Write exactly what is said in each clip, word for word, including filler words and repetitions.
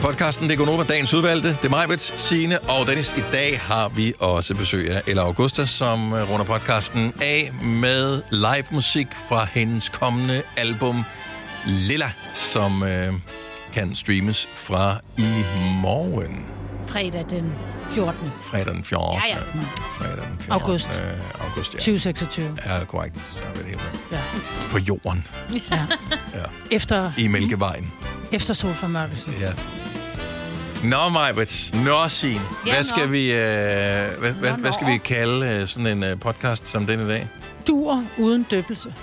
Podcasten, det er Gonova, dagens udvalgte. Det er mig, Signe og Dennis. I dag har vi også besøg af Ella Augusta, som runder podcasten af med live musik fra hendes kommende album Lilla, som øh, kan streames fra i morgen. Fredag den fjortende. Fredag den fjortende. Ja, ja. Fredag den fjortende. August. Øh, august, ja. tyve seksogtyve. Ja, korrekt. Så er vi det helt med. Ja. På jorden. Ja. Ja. Efter, I Mælkevejen. efter solformørkelsen. Ja. Nå, Majbrit. Nå, Signe. Ja, hvad skal nå. vi, øh, hvad, hvad, hvad skal vi kalde øh, sådan en øh, podcast som den i dag? Duer uden døbelse.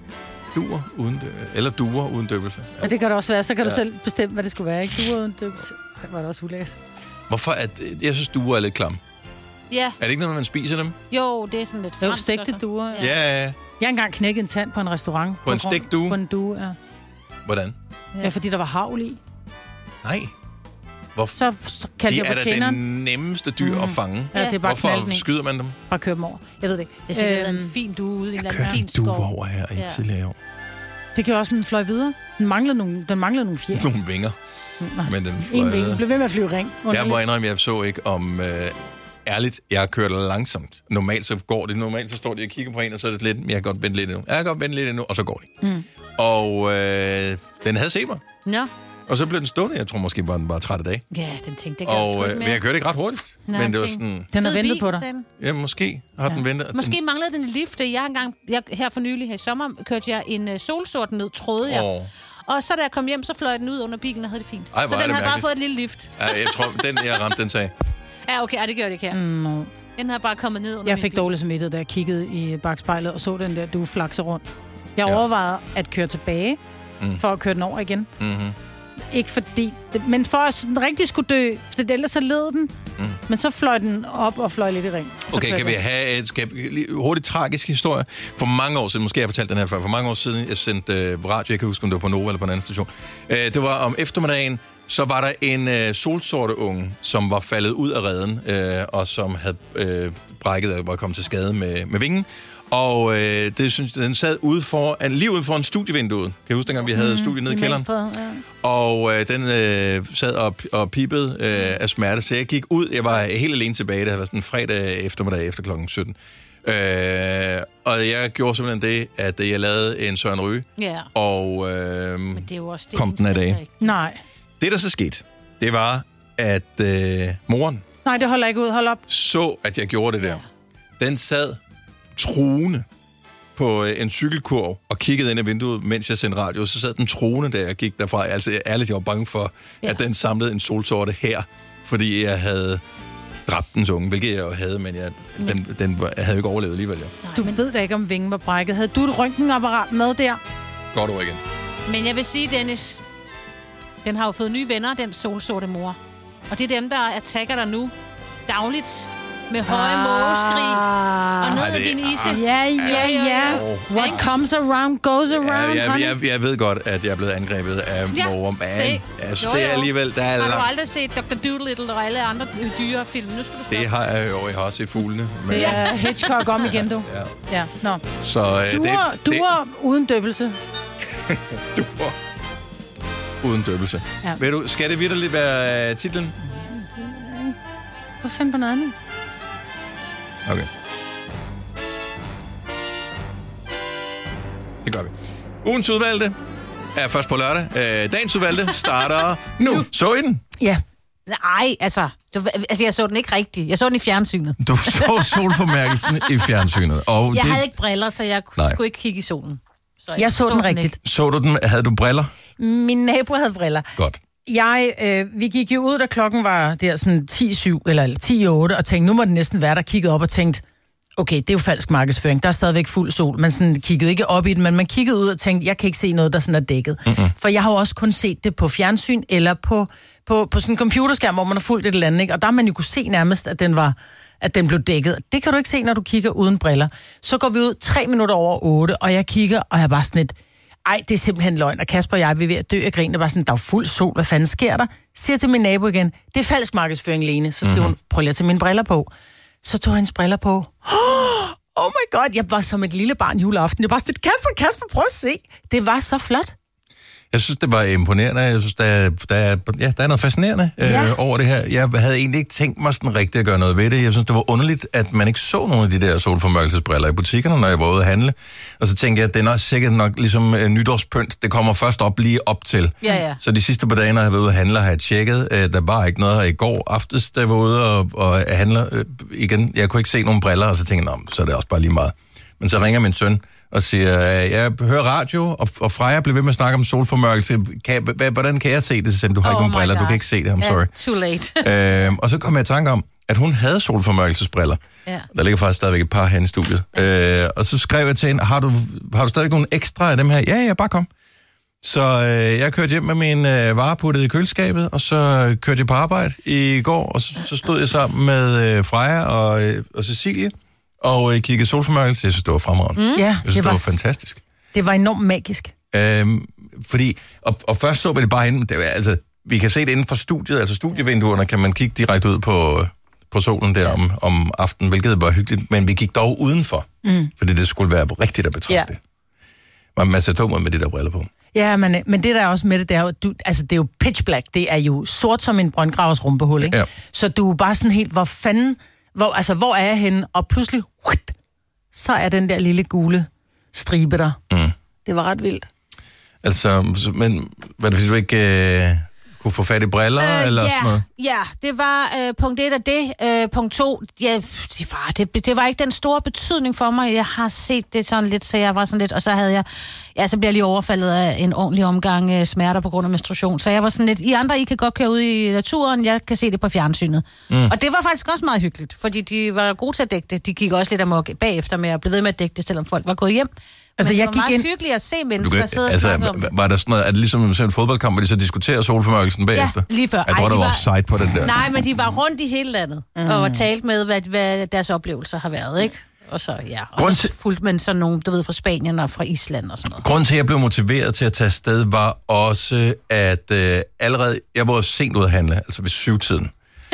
Duer uden dø- eller duer uden døbelse. Ja, det kan det også være. Så kan Ja. du selv bestemme, hvad det skulle være. Ikke? Duer uden døbelse. Det var det også ulækkert. Hvorfor? At, jeg synes, duer er lidt klam. Ja. Er det ikke noget, man spiser dem? Jo, det er sådan lidt Jo, fransk stegte også. duer. Ja. ja. Jeg har engang knækket en tand på en restaurant. På en grund- stegt due? På en due, ja. Hvordan? Ja, fordi der var havl i. Nej. Hvorfor? Så, så kaldte Det jeg er på da tjeneren. det nemmeste dyr Mm. at fange. Ja, det er bare Hvorfor knalden i. skyder man dem? Bare køre dem over. Jeg ved det ikke. Det er sikkert Øhm, en fin due ude i en eller Jeg anden kørte fin en due skov. over her i Ja. tidligere år. Det kan jo også, den fløj videre. Den manglede nogle, den manglede nogle fjer. Nogle vinger. Nej, Men den en fløj vinge. videre. Blev ved med at flyve ring. Jeg må indrømme, jeg så ikke om... Øh, ærligt, jeg kører langsomt. Normalt så går det. Normalt så står de og kigger på en, og så er det lidt... Jeg kan godt vente lidt endnu. Jeg kan godt vente lidt endnu, og så går de. Mm. Og øh, den havde set mig. Nå. Og så blev den stående. Jeg tror måske bare, den var træt af dag. Ja, den tænkte jeg Og, sgu øh, ikke men mere. jeg kørte ikke ret hurtigt. Nå, men det var tænk. sådan... Den har Fed ventet bil, på dig. sagde den. Ja, måske har den ventet. Måske Den, manglede den en lift. Jeg har engang, jeg, her for nylig her i sommer, kørte jeg en uh, solsort ned, troede jeg. Åh. Og så da jeg kom hjem, så fløj den ud under bilen og havde det fint. Ej, hvor så er den det havde bare mærkeligt. fået et lille lift. Ja, jeg tror, den jeg ramte, den sag. Ja, okay, ej, det gør det ikke her. Mm, no. Den havde bare kommet ned under Jeg min fik bil. dårlig samvittighed, da jeg kiggede i bagspejlet og så den der due flakse rundt. Jeg Ja. overvejede at køre tilbage, Mm. for at køre den over igen. Mm-hmm. Ikke fordi... Det, men for at den rigtig skulle dø, for ellers så led den. Mm. Men så fløj den op og fløj lidt i ring. Så Okay, kørte kan vi jeg. have et skal vi, lige hurtigt tragisk historie? For mange år siden, måske har jeg fortalt den her før, for mange år siden, jeg sendte øh, radio, jeg kan huske, om det var på Nova eller på en anden station. Øh, det var om eftermiddagen, så var der en øh, solsorte unge, som var faldet ud af reden, øh, og som havde øh, brækket og var kommet til skade med, med vingen. Og øh, det synes den sad ude for, lige ude foran studievinduet. Kan jeg huske, dengang vi havde mm, studie nede i kælderen? Venstre, ja. Og øh, den øh, sad og, og pipede øh, af smerte, så jeg gik ud. Jeg var helt alene tilbage. Det havde været sådan en fredag eftermiddag efter klokken sytten. Øh, og jeg gjorde simpelthen det, at jeg lavede en Søren Ryge, Ja, og øh, men det er jo også det. kom den af eneste, dage. der ikke- Nej. Det, der så skete, det var, at øh, moren Nej, det holder ikke ud. Hold op. så, at jeg gjorde det der. Den sad truende på øh, en cykelkurv og kiggede ind ad vinduet, mens jeg sendte radio. Så sad den truende, da jeg gik derfra. Altså, jeg, ærligt, jeg var bange for, Ja. at den samlede en solsorte her, fordi jeg havde dræbt dens unge, hvilket jeg jo havde, men jeg, den, den var, jeg havde jo ikke overlevet alligevel. Jo. Nej, Du men, ved da ikke, om vingen var brækket. Havde du et røntgenapparat med der? Godt ord igen. men jeg vil sige, Dennis, den har jo fået nye venner, den solsorte mor. Og det er dem, der attacker dig nu dagligt med høje Ah. mågeskrig og ned Ej, ad det- din isse. Ja, ja, ja. Åh. What comes around goes around, Ja, jeg, honey. jeg, jeg ved godt, at jeg er blevet angrebet af Ja, måger, men se. altså, Jo, det er jo. alligevel... Der er Har du langt. aldrig set doktor Dolittle og alle andre dy- dyrefilm? Nu skal du Det stoppe. har jeg jo. Jeg har også set fuglene. Men, Det er Hitchcock om igen, du. ja. Ja, nå. Så øh, Duer, det, duer uden døbelse. det, duer uden døbelse. Ja. Ved du, skal det virkelig være øh, titlen? Hvad fanden på noget andet? Okay. Det gør vi. Ugens udvalgte er først på lørdag. Øh, dagens udvalgte starter nu. Så I den? Ja. Nej, altså, du, altså, jeg så den ikke rigtigt. Jeg så den i fjernsynet. Du så solformærkelsen i fjernsynet. Og Jeg det, havde ikke briller, så jeg Nej. skulle ikke kigge i solen. Så Jeg så den rigtigt. ikke. så du den? Havde du briller? Min nabo havde briller. Godt. Jeg, øh, vi gik jo ud, da klokken var der sådan ti syv eller ti otte, og tænkte, nu må den næsten være der, kiggede op og tænkte, okay, det er jo falsk markedsføring, der er stadigvæk fuld sol. Man sådan kiggede ikke op i den, men man kiggede ud og tænkte, jeg kan ikke se noget, der sådan er dækket. Mm-hmm. For jeg har jo også kun set det på fjernsyn, eller på, på, på sådan en computerskærm, hvor man har fulgt et eller andet, ikke? Og der har man jo kunne se nærmest, at den var at den blev dækket. Det kan du ikke se, når du kigger uden briller. Så går vi ud tre minutter over otte, og jeg kigger, og jeg er bare sådan et, ej, det er simpelthen løgn. Og Kasper og jeg, vi er ved at dø af grin, og bare sådan, der er fuld sol, hvad fanden sker der? Siger til min nabo igen, det er falsk markedsføring, Lene. Så siger hun, prøv lige at tage mine briller på. Så tog jeg hendes briller på. Oh my god, jeg var som et lille barn juleaften. Jeg var bare sådan, Kasper, Kasper, prøv at se. Det var så flot. Jeg synes, det var imponerende. Jeg synes, der er, der er, ja, der er noget fascinerende ja. øh, over det her. Jeg havde egentlig ikke tænkt mig sådan rigtigt at gøre noget ved det. Jeg synes, det var underligt, at man ikke så nogle af de der solformørkelsesbriller i butikkerne, når jeg var ude at handle. Og så tænkte jeg, at det er nok sikkert nok ligesom uh, nytårspynt. Det kommer først op lige op til. Ja, ja. Så de sidste par dage, når jeg var ude at handle, har jeg tjekket. Uh, der var ikke noget her i går aftes, da jeg var ude og, og handle uh, igen. Jeg kunne ikke se nogen briller, og så tænkte jeg, så er det også bare lige meget. Men så ringer min søn og siger, jeg hører radio, og, og Freja blev ved med at snakke om solformørkelse. Kan, hvordan kan jeg se det? Så sagde, du har oh ikke nogen briller, God. Du kan ikke se det, I'm sorry. Yeah, too late. øhm, og så kom jeg i tanke om, at hun havde solformørkelsesbriller. Yeah. Der ligger faktisk stadigvæk et par hen i studiet. Yeah. Øh, og så skrev jeg til hende, har du, har du stadig nogle ekstra af dem her? Ja, ja, bare kom. Så øh, jeg kørte hjem med min øh, vareputte i køleskabet, og så kørte jeg på arbejde i går, og så, så stod jeg sammen med øh, Freja og, øh, og Cecilie, og øh, kiggede solformørkelse. Jeg synes, det var fremragende. Mm. Ja, jeg synes, det var, det var fantastisk. Det var enormt magisk. Øhm, fordi, og, og først så vi det bare henne, det var, altså, vi kan se det inden for studiet, altså studievinduerne kan man kigge direkte ud på, på solen der om, om aftenen, hvilket var hyggeligt, men vi gik dog udenfor, mm. fordi det skulle være rigtigt at betragte. Ja. Man, man sætter tog med de der briller på. Ja, men, men det der er også med det, det er jo, du, altså det er jo pitch black, det er jo sort som en brøndgravers rumpehul, ikke? Ja. Så du er bare sådan helt, hvor fanden, hvor, altså hvor er jeg henne, og pludselig, whip, så er den der lille gule stribe der. Mm. Det var ret vildt. Altså, men var det fordi du ikke øh, kunne få fat i briller, øh, eller ja, sådan noget? Ja, det var øh, punkt et af det. Øh, punkt to, ja, det, var, det, det var ikke den store betydning for mig. Jeg har set det sådan lidt, så jeg var sådan lidt, og så havde jeg, ja, så blev jeg lige overfaldet af en ordentlig omgang øh, smerter på grund af menstruation. Så jeg var sådan lidt, I andre, I kan godt køre ud i naturen, jeg kan se det på fjernsynet. Mm. Og det var faktisk også meget hyggeligt, fordi de var gode til at dække det. De gik også lidt amok bagefter med at blive ved med at dække det, selvom folk var gået hjem. Altså, men det var jeg meget ind... hyggeligt at se mennesker sidde og altså, snakke om det. Var der sådan noget, er det ligesom en fodboldkamp, hvor de så diskuterer solformørkelsen bagefter? Ja, lige før. Jeg tror, Ej, der var offside på den der. Nej, men de var rundt i hele landet, mm. og var talt med, hvad, hvad deres oplevelser har været, ikke? Og så, ja, og så fulgte man sådan nogle, du ved, fra Spanien og fra Island og sådan noget. Grunden til, at jeg blev motiveret til at tage afsted, var også, at øh, allerede, jeg var sent ud at handle, altså ved syvtiden.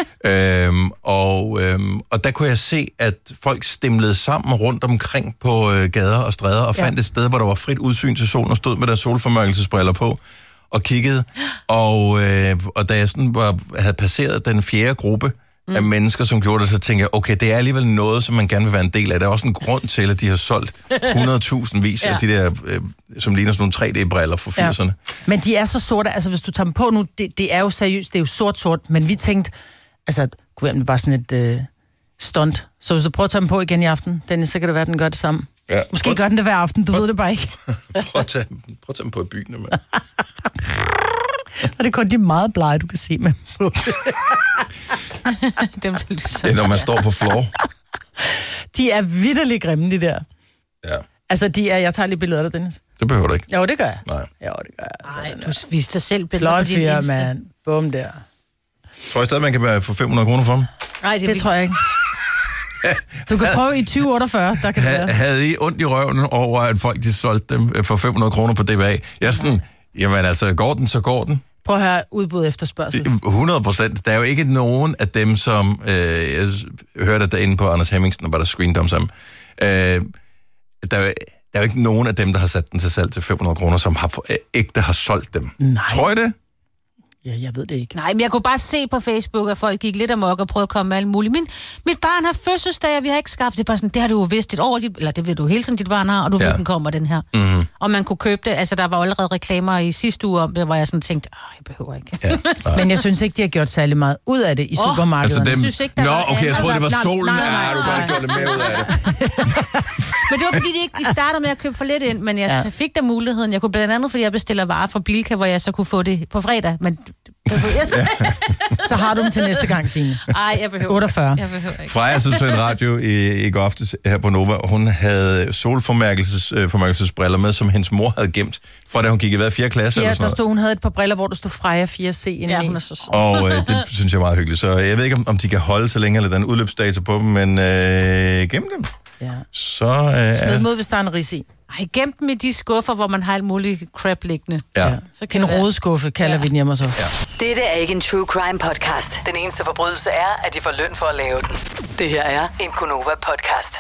øhm, og, øhm, og der kunne jeg se, at folk stimlede sammen rundt omkring på øh, gader og stræder, og fandt ja. et sted, hvor der var frit udsyn til solen, og stod med deres solformørkelsesbriller på, og kiggede. Og, øh, og da jeg sådan var, havde passeret den fjerde gruppe mm. af mennesker, som gjorde det, så tænkte jeg, okay, det er alligevel noget, som man gerne vil være en del af. Der er også en grund til, at de har solgt hundrede tusind vis ja. af de der, øh, som ligner sådan nogle tre D-briller fra firserne. Ja. Men de er så sorte, altså hvis du tager dem på nu, det, det er jo seriøst, det er jo sort-sort, men vi tænkte, altså, kunne være bare sådan et øh, stunt. Så hvis du prøver at tage dem på igen i aften, Dennis, så kan det være, at den gør det samme. Ja. Måske prøv gør den det hver aften, du prøv, ved det bare ikke. prøv, at tage, prøv at tage dem på i byen, mand. Og det er kun de meget blege, du kan se med på. Dem, det er, når man står på floor. De er vitterligt grimme, de der. Ja. Altså, de er, jeg tager lige billeder af dig, Dennis. Det behøver du ikke. Jo, det gør jeg. Nej. Jo, det gør jeg. Altså, nej, du viste dig selv billeder på din Insta. Flot fyr, mand. Bum der. Tror jeg stadig, man kan få fem hundrede kroner for dem? Nej, det, det tror jeg ikke. Du kan prøve i tyve otteogfyrre, der kan det være. Havde I ondt i røven over, at folk de solgte dem for fem hundrede kroner på D B A? Jeg er sådan, jamen altså, går den, så går den. Prøv at høre udbud efter spørgsel. hundrede procent. Der er jo ikke nogen af dem, som... Øh, jeg hørte derinde på Anders Hemmingsen, og var der screendom sammen. Øh, der, er jo, der er jo ikke nogen af dem, der har sat den til salg til fem hundrede kroner, som har, ægte har solgt dem. Nej. Tror I det? Ja, jeg ved det ikke. Nej, men jeg kunne bare se på Facebook, at folk gik lidt amok og prøvede at komme med alt muligt. Min, mit barn har fødselsdag, og vi har ikke skaffet det. Bare sådan, det har du jo vidst et år, eller det ved du hele tiden, dit barn har, og du ja. ved, den kommer, den her. Mm-hmm. Og man kunne købe det. Altså, der var allerede reklamer i sidste uge om det, hvor jeg sådan tænkte, åh, jeg behøver ikke. Ja. Men jeg synes ikke, de har gjort særlig meget ud af det i oh, supermarkederne. Altså dem... Jeg synes ikke, der Nå, var okay, jeg troede, altså, det var solen. Nej, nej, nej, ja, du kan ikke gjort det mere ud af det. Men det var, fordi de ikke de startede med at købe for lidt ind, men jeg ja. fik da muligheden. Jeg kunne blandt andet, fordi jeg bestiller varer fra Bilka, hvor jeg så kunne få det på fredag, men... Ja. Så har du dem til næste gang, Signe. Ej, jeg behøver otteogfyrre. Jeg behøver ikke. Freja, som så en radio i, i går aftes her på Nova, hun havde solformørkelsesbriller med, som hendes mor havde gemt, fra da hun gik i hvad, fjerde klasse? Ja, eller sådan der stod, hun havde et par briller, hvor der stod Freja fire C inde ja, i. hun er så sød. Og øh, det synes jeg er meget hyggeligt. Så jeg ved ikke, om, om de kan holde så længe, eller den udløbsdato på dem, men øh, gem dem. Ja. Så øh, smid mod, hvis der er en ris i. Ej, gem dem i de skuffer, hvor man har alt muligt crap liggende. Ja. Ja. Så kan en rodeskuffe, kalder ja. vi den hjemme hos os. Ja. Dette er ikke en true crime podcast. Den eneste forbrydelse er, at de får løn for at lave den. Det her er en Gonova podcast.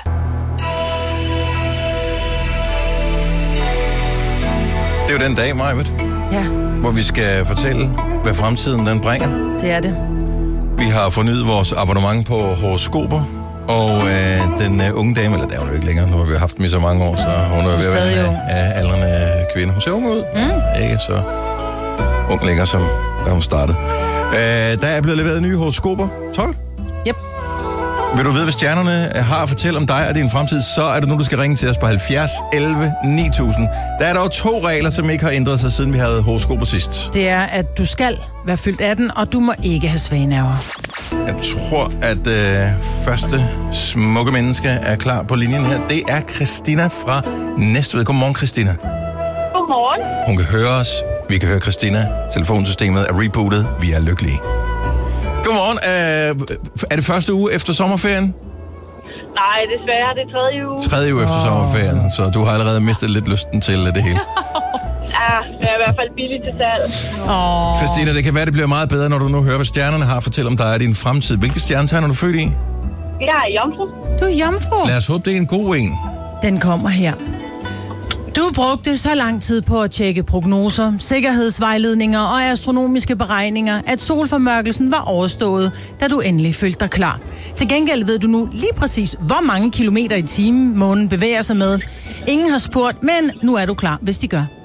Det er jo den dag, Majbet. Ja, hvor vi skal fortælle, hvad fremtiden den bringer. det er det. Vi har fornyet vores abonnement på horoskoper, og øh, den øh, unge dame, eller der er hun jo ikke længere, nu har vi haft dem i så mange år, så hun er jo ved at være en af aldrende kvinde. Hun ser ung ud, mm. ikke så ung længere, som da hun startede. Øh, der er blevet leveret nye horoskoper. tolv? Yep. Vil du vide, hvad stjernerne har at fortælle om dig og din fremtid, så er det nu, du skal ringe til os på halvfjerds elleve ni tusind. Der er dog to regler, som ikke har ændret sig, siden vi havde horoskoper sidst. Det er, at du skal være fyldt atten, og du må ikke have svage nerver. Jeg tror, at øh, første smukke menneske er klar på linjen her. Det er Christina fra Næstved. Godmorgen, Christina. Godmorgen. Hun kan høre os. Vi kan høre Christina. Telefonsystemet er rebootet. Vi er lykkelige. Godmorgen. Øh, er det første uge efter sommerferien? Nej, desværre. Det er tredje uge. Tredje uge efter Åh. sommerferien, så du har allerede mistet lidt lysten til det hele. Ja, det er i hvert fald billigt til salg. Åh. Christina, det kan være, det bliver meget bedre, når du nu hører, hvad stjernerne har at fortælle om dig og din fremtid. Hvilke stjernetegn er du født i? Jeg er jomfru. Du er jomfru. Lad os håbe, det er en god en. Den kommer her. Du brugte så lang tid på at tjekke prognoser, sikkerhedsvejledninger og astronomiske beregninger, at solformørkelsen var overstået, da du endelig følte dig klar. Til gengæld ved du nu lige præcis, hvor mange kilometer i timen månen bevæger sig med. Ingen har spurgt, men nu er du klar, hvis de gør.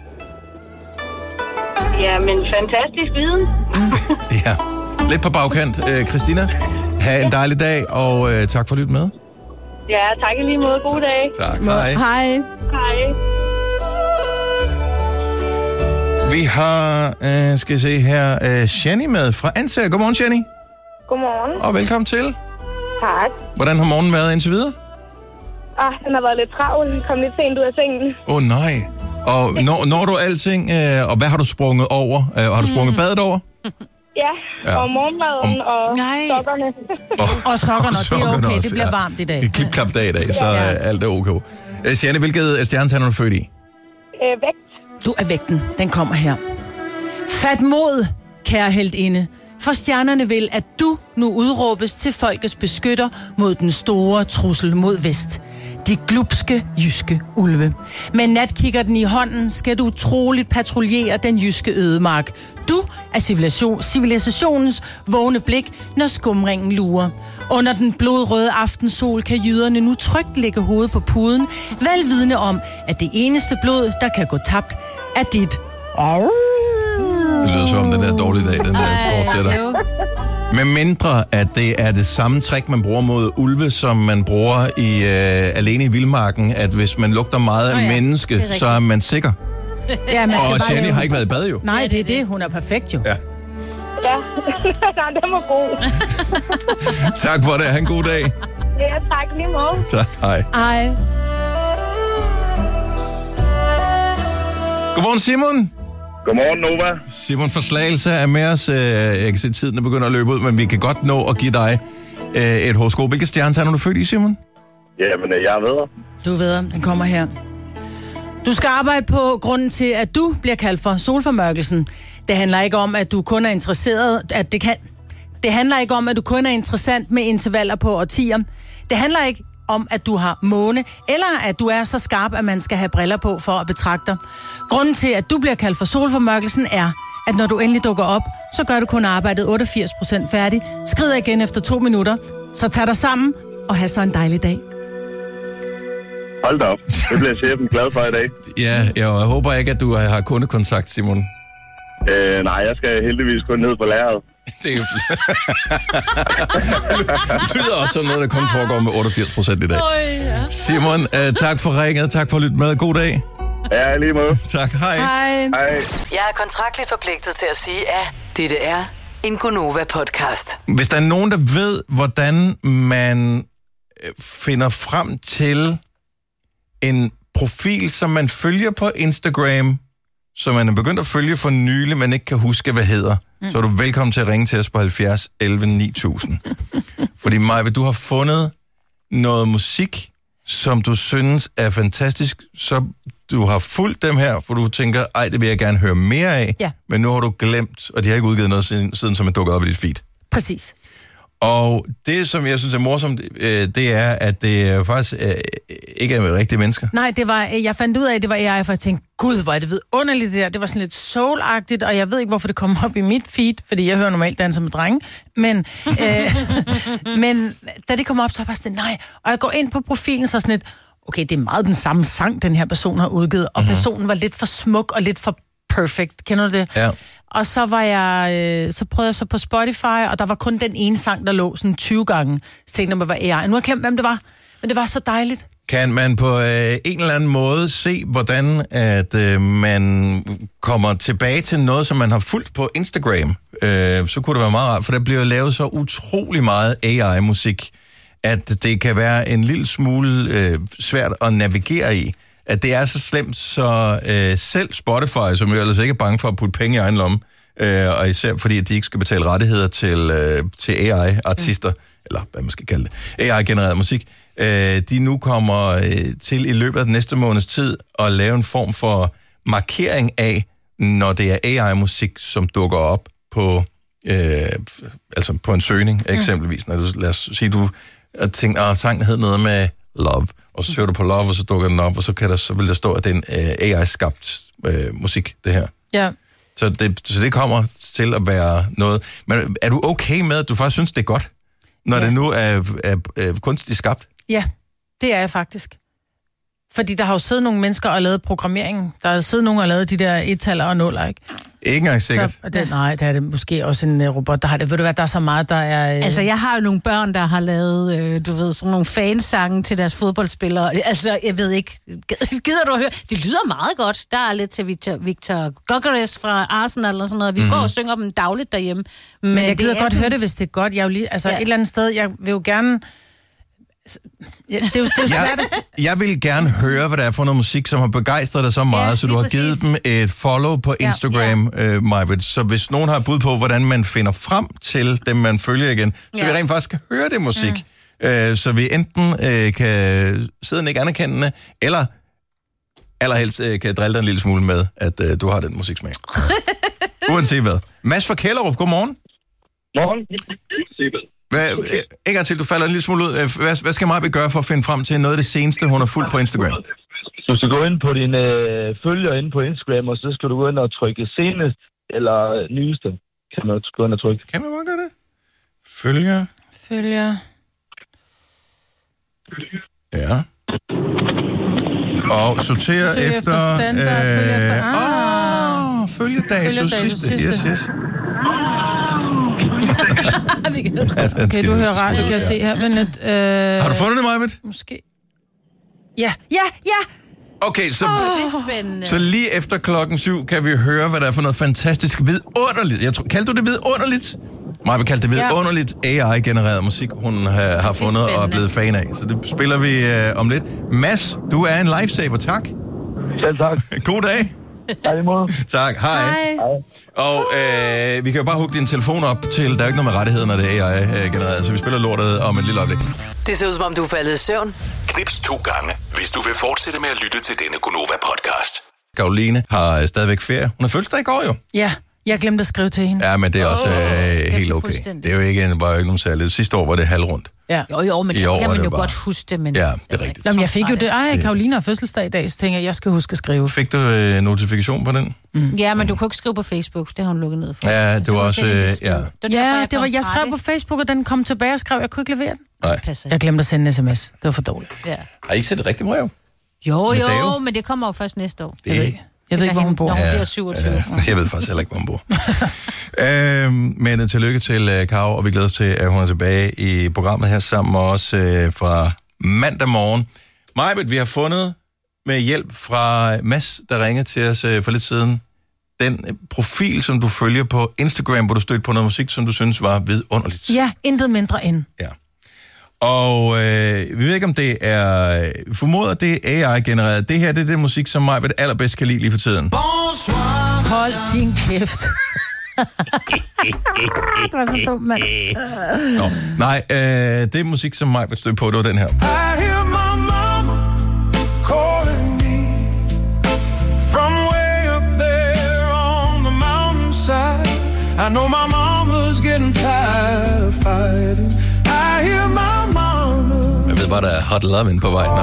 Ja, men fantastisk viden. Ja, lidt på bagkant. Øh, Christina, have en dejlig dag, og øh, tak for at lytte med. Ja, tak i lige måde. God dag. Tak, hej. Hej. Hej. Vi har, øh, skal jeg se her, øh, Jenny med fra Ansager. Godmorgen, Jenny. Godmorgen. Og velkommen til. Tak. Hvordan har morgenen været indtil videre? Ah, den har været lidt travl. Vi kom lidt sent ud af sengen. Åh oh, nej. Og når, når du alting, øh, og hvad har du sprunget over? Øh, har du sprunget badet over? Ja, Ja. og morgenmaden Om- og Nej. sokkerne. Og sokkerne, det er okay. også, Det bliver ja. varmt i dag. Det er klip-klap-dag i dag, så Ja. øh, alt er okay. Øh, Jenny, hvilket stjernetegn er du født i? øh, vægt. Du er vægten. Den kommer her. Fat mod, kære heltinde. For stjernerne vil, at du nu udråbes til folkets beskytter mod den store trussel mod vest. De glupske jyske ulve. Med natkikkerten i hånden skal du troligt patruljere den jyske ødemark. Du er civilisation, civilisationens vågne blik, når skumringen lurer. Under den blodrøde aftensol kan jyderne nu trygt lægge hovedet på puden, velvidende om, at det eneste blod, der kan gå tabt, er dit. Det lyder som om, den er dårlig dag, den der fortsætter. Jo. Med mindre, at det er det samme trick, man bruger mod ulve, som man bruger i øh, Alene i Vildmarken, at hvis man lugter meget af Nå ja, menneske, det er så er man sikker. Ja, man skal Og bare Jenny lave- har ikke været i bad jo. Nej, det er det. Hun er perfekt jo. Ja. Ja, nej, den var god. Tak for det. Ha' en god dag. Ja, tak lige måde. Tak. Hej. Ej. Godmorgen, Simon. Godmorgen, Nova. Simon fra Slagelse er med os. Øh, Jeg kan se, at tiden er begyndt at løbe ud, men vi kan godt nå at give dig øh, et horoskop. Hvilke stjernetegn er du født i, Simon? Jamen, jeg er ved. Du ved, den kommer her. Du skal arbejde på grunden til, at du bliver kaldt for solformørkelsen. Det handler ikke om, at du kun er interesseret, at det kan... Det handler ikke om, at du kun er interessant med intervaller på årtier. Det handler ikke om, at du har måne, eller at du er så skarp, at man skal have briller på for at betragte dig. Grunden til, at du bliver kaldt for solformørkelsen, er, at når du endelig dukker op, så gør du kun arbejdet otteogfirs procent færdig, skrider igen efter to minutter, så tag dig sammen og have så en dejlig dag. Hold da op. Det bliver chefen glad for i dag. Ja, jeg håber ikke, at du har kundekontakt, Simon. Øh, nej, jeg skal heldigvis kun ned på lageret. Det er jo... det lyder også som noget, der kun foregår med otteogfirs procent i dag. Simon, uh, tak for ringet. Tak for at lytte med. God dag. Ja, lige måde. Tak. Hej. Hej. Hej. Jeg er kontraktligt forpligtet til at sige, at dette er en Gonova-podcast. Hvis der er nogen, der ved, hvordan man finder frem til en profil, som man følger på Instagram, som man er begyndt at følge for nylig, men ikke kan huske, hvad hedder, mm. så er du velkommen til at ringe til os på halvfjerds elleve ni tusind. Fordi Maja, du har fundet noget musik, som du synes er fantastisk, så du har fulgt dem her, for du tænker, ej, det vil jeg gerne høre mere af, Ja. men nu har du glemt, og de har ikke udgivet noget siden, siden som er dukket op i dit feed. Præcis. Og det, som jeg synes er morsomt, øh, det er, at det faktisk øh, ikke er rigtige mennesker. Nej, det var, jeg fandt ud af, at det var A I, for jeg tænkte, gud, hvor er det vidunderligt det der. Det var sådan lidt soul-agtigt, og jeg ved ikke, hvorfor det kom op i mit feed, fordi jeg hører normalt danser med drenge. Men, øh, men da det kom op, så var jeg sådan, nej. Og jeg går ind på profilen, så sådan lidt, okay, det er meget den samme sang, den her person har udgivet, og mm-hmm. personen var lidt for smuk og lidt for perfect. Kender du det? Ja. Og så var jeg, øh, så prøvede jeg så på Spotify, og der var kun den ene sang, der lå sådan tyve gange. Så tænkte jeg, det var A I. Nu har jeg glemt, hvem det var. Men det var så dejligt. Kan man på øh, en eller anden måde se, hvordan at øh, man kommer tilbage til noget, som man har fulgt på Instagram? Øh, så kunne det være meget rart, for der bliver lavet så utrolig meget A I-musik, at det kan være en lille smule øh, svært at navigere i. At det er så slemt, så øh, selv Spotify, som jo ellers ikke er bange for at putte penge i egen lomme, øh, og især fordi, at de ikke skal betale rettigheder til, øh, til A I-artister, mm. eller hvad man skal kalde det, A I-genereret musik, øh, de nu kommer øh, til i løbet af den næste måneds tid at lave en form for markering af, når det er A I-musik, som dukker op på, øh, altså på en søgning, eksempelvis. Mm. Når du, lad os sige, du tænker, at sangen hed noget med Love, og så søger du på Love, og så dukker den op, og så, kan der, så vil der stå, at det er en uh, A I-skabt uh, musik, det her. Ja. Så det, så det kommer til at være noget. Men er du okay med, at du faktisk synes, det er godt, når ja. det nu er, er, er kunstigt skabt? Ja, det er jeg faktisk. Fordi der har jo siddet nogle mennesker og lavet programmering. Der har siddet nogen og lavet de der et-taller og nuller, ikke? Ikke engang sikkert. Så, det, nej, der er det måske også en uh, robot, der har det. Ved du hvad, der er så meget, der er... Uh... Altså, jeg har jo nogle børn, der har lavet, øh, du ved, sådan nogle fansange til deres fodboldspillere. Altså, jeg ved ikke, gider du at høre? Det lyder meget godt. Der er lidt til Victor, Victor Gyökeres fra Arsenal og sådan noget. Vi mm-hmm. går og synger dem dagligt derhjemme. Men, Men jeg gider godt den... høre det, hvis det er godt. Jeg er jo lige, altså, ja. et eller andet sted, jeg vil jo gerne... Ja, det er jo, det er jo svært at... jeg, jeg vil gerne høre, hvad der er for noget musik, som har begejstret dig så meget, ja, så du har præcis. givet dem et follow på Instagram, ja, ja. Uh, Majbet. Så hvis nogen har bud på, hvordan man finder frem til dem, man følger igen, så ja. vi rent faktisk kan høre det musik. Mm. Uh, så vi enten uh, kan sidde ikke anerkendende, eller allerhelst uh, kan drille dig en lille smule med, at uh, du har den musiksmag. Uanset hvad. Mads fra Kælderup, godmorgen. Morgen. Hvad, en gang til, du falder en lille smule ud. Hvad, hvad skal Majbet gøre for at finde frem til noget af det seneste, hun har fulgt på Instagram? Du skal gå ind på dine øh, følger inde på Instagram, og så skal du gå ind og trykke senest eller nyeste. Kan man gå ind og trykke. Kan man bare gøre det? Følger. Følger. Ja. Og sortere følger efter... efter standard, øh, følger efter... Ah, følgedato sidste. Yes, yes. Okay, du hører radio, kan jeg se her. Men et, øh... Har du fundet det, Majbet? Måske. Ja, ja, ja! Okay, så, oh, det er spændende. Så lige efter klokken syv kan vi høre, hvad der er for noget fantastisk vidunderligt. Jeg tror, kaldte du det vidunderligt? Majbet kaldte det vidunderligt A I-genereret musik, hun har, har fundet og er blevet fan af. Så det spiller vi øh, om lidt. Mads, du er en lifesaver, tak. Selv tak. God dag. Tak imod. Tak, hej. Hej. Og øh, vi kan jo bare hugge din telefon op til, der er ikke noget med rettigheder, når det er A I-genereret, så vi spiller lortet om et lille øjeblik. Det ser ud som om, du er faldet i søvn. Knips to gange, hvis du vil fortsætte med at lytte til denne Gonova-podcast. Caroline har stadigvæk ferie. Hun har fødselsdag i går jo. Ja, jeg glemte at skrive til hende. Ja, men det er også øh, helt okay. Det er jo ikke, en, bare ikke nogen særligt. Sidste år var det halvrundt. Ja. Jo, jo, men det kan man jo bare godt huske det. Men ja, det er rigtigt. Jamen, jeg fik jo det. Ej, Caroline har fødselsdag i dag, så tænker jeg, jeg skal huske at skrive. Fik du øh, notifikation på den? Mm. Ja, men du kunne ikke skrive på Facebook. Det har hun lukket ned for. Ja, det var også... Øh, ja, det var, derfor, ja det var, jeg skrev på Facebook, og den kom tilbage og skrev, jeg kunne ikke levere den. Nej. Jeg glemte at sende en sms. Det var for dårligt. Ja. Har I ikke set det rigtige brev? Jo, jo, men det kommer jo først næste år. Det er Jeg ved ikke, hvor hun bor. Når hun bliver syvogtyve. Ja, jeg ved faktisk heller ikke, hvor hun bor. øhm, men tillykke til uh, Karo, og vi glæder os til, at hun er tilbage i programmet her sammen med os uh, fra mandag morgen. Majbet, vi har fundet med hjælp fra Mads, der ringede til os uh, for lidt siden, den profil, som du følger på Instagram, hvor du stødte på noget musik, som du synes var vidunderligt. Ja, intet mindre end. Ja. Og øh, vi ved ikke, om det er... Formoder, det er A I-genereret. Det her, det er det musik, som Majbet allerbedst kan lide lige for tiden. Hold din kæft. Det var så dumt, mand. Nå, nej, øh, det er musik, som Majbet stødte på, det var den her. I hear my mama calling me from way up there on the mountainside. I know my mama's getting tired of fighting. var der hot lovin' på vej.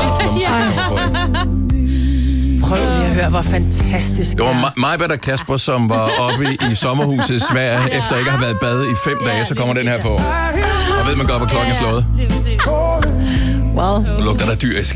Prøv lige at høre, hvor fantastisk det var Majbert og Kasper, som var oppe i, i sommerhuset i Sverige, efter ikke at have været i bad i fem dage, så kommer den her på. Og ved man godt, hvor klokken er slået. Wow. Nu lugter der dyrisk.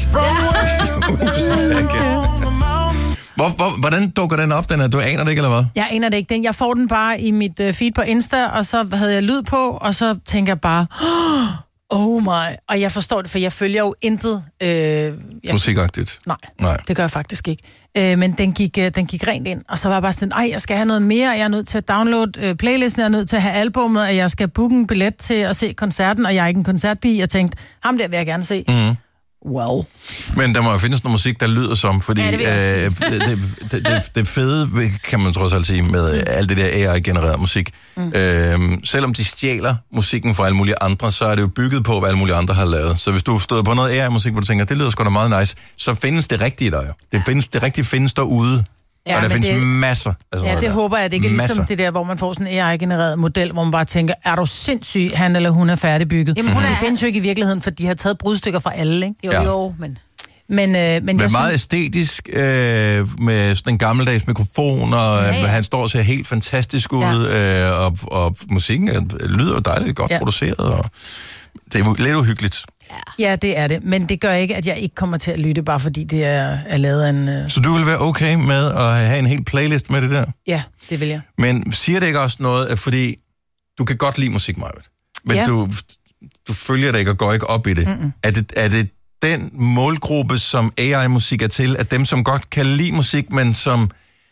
Hvor, hvor, hvordan dukker den op, den her? Du aner det ikke, eller hvad? Jeg aner det ikke. Jeg får den bare i mit uh, feed på Insta, og så havde jeg lyd på, og så tænker jeg bare, oh my. Og jeg forstår det, for jeg følger jo intet. Øh, jeg... Musikagtigt? Nej, Nej, det gør jeg faktisk ikke. Øh, men den gik, uh, den gik rent ind, og så var jeg bare sådan, ej, jeg skal have noget mere, jeg er nødt til at downloade uh, playlisten, jeg er nødt til at have albumet, og jeg skal booke en billet til at se koncerten, og jeg er ikke en koncertpige. Jeg tænkte, ham der vil jeg gerne se. Mm. Well. Men der må jo findes noget musik, der lyder som, fordi ja, det, øh, det, det, det, det fede, kan man trods alt sige, med mm. alt det der A I-genereret musik. Mm. Øh, selvom de stjæler musikken fra alle mulige andre, så er det jo bygget på, hvad alle mulige andre har lavet. Så hvis du stod på noget A I-musik, hvor du tænker, det lyder sgu da meget nice, så findes det rigtige der jo. Det, findes, det rigtige findes derude. Ja, og der findes det, masser. Altså ja, det der. Håber jeg, det ikke er masser. Ligesom det der, hvor man får sådan en A I-genereret model, hvor man bare tænker, er du sindssyg, han eller hun er færdigbygget? Jamen, hun er... Det findes jo ikke i virkeligheden, for de har taget brudstykker fra alle, ikke? Jo, ja. jo, men... Men, øh, men, men jeg meget synes... æstetisk, øh, med sådan en gammeldags mikrofon, og ja, ja. han står og ser helt fantastisk ud, ja. øh, og, og musikken er, lyder jo dejligt godt ja. produceret, og det er lidt uhyggeligt. Ja, det er det. Men det gør ikke, at jeg ikke kommer til at lytte, bare fordi det er, er lavet af en... Uh... Så du vil være okay med at have en hel playlist med det der? Ja, det vil jeg. Men siger det ikke også noget, fordi du kan godt lide musik, Majbert, men ja. du, du følger det ikke og går ikke op i det. Mm-mm. Er det, er det den målgruppe, som A I-musik er til, at dem, som godt kan lide musik, men som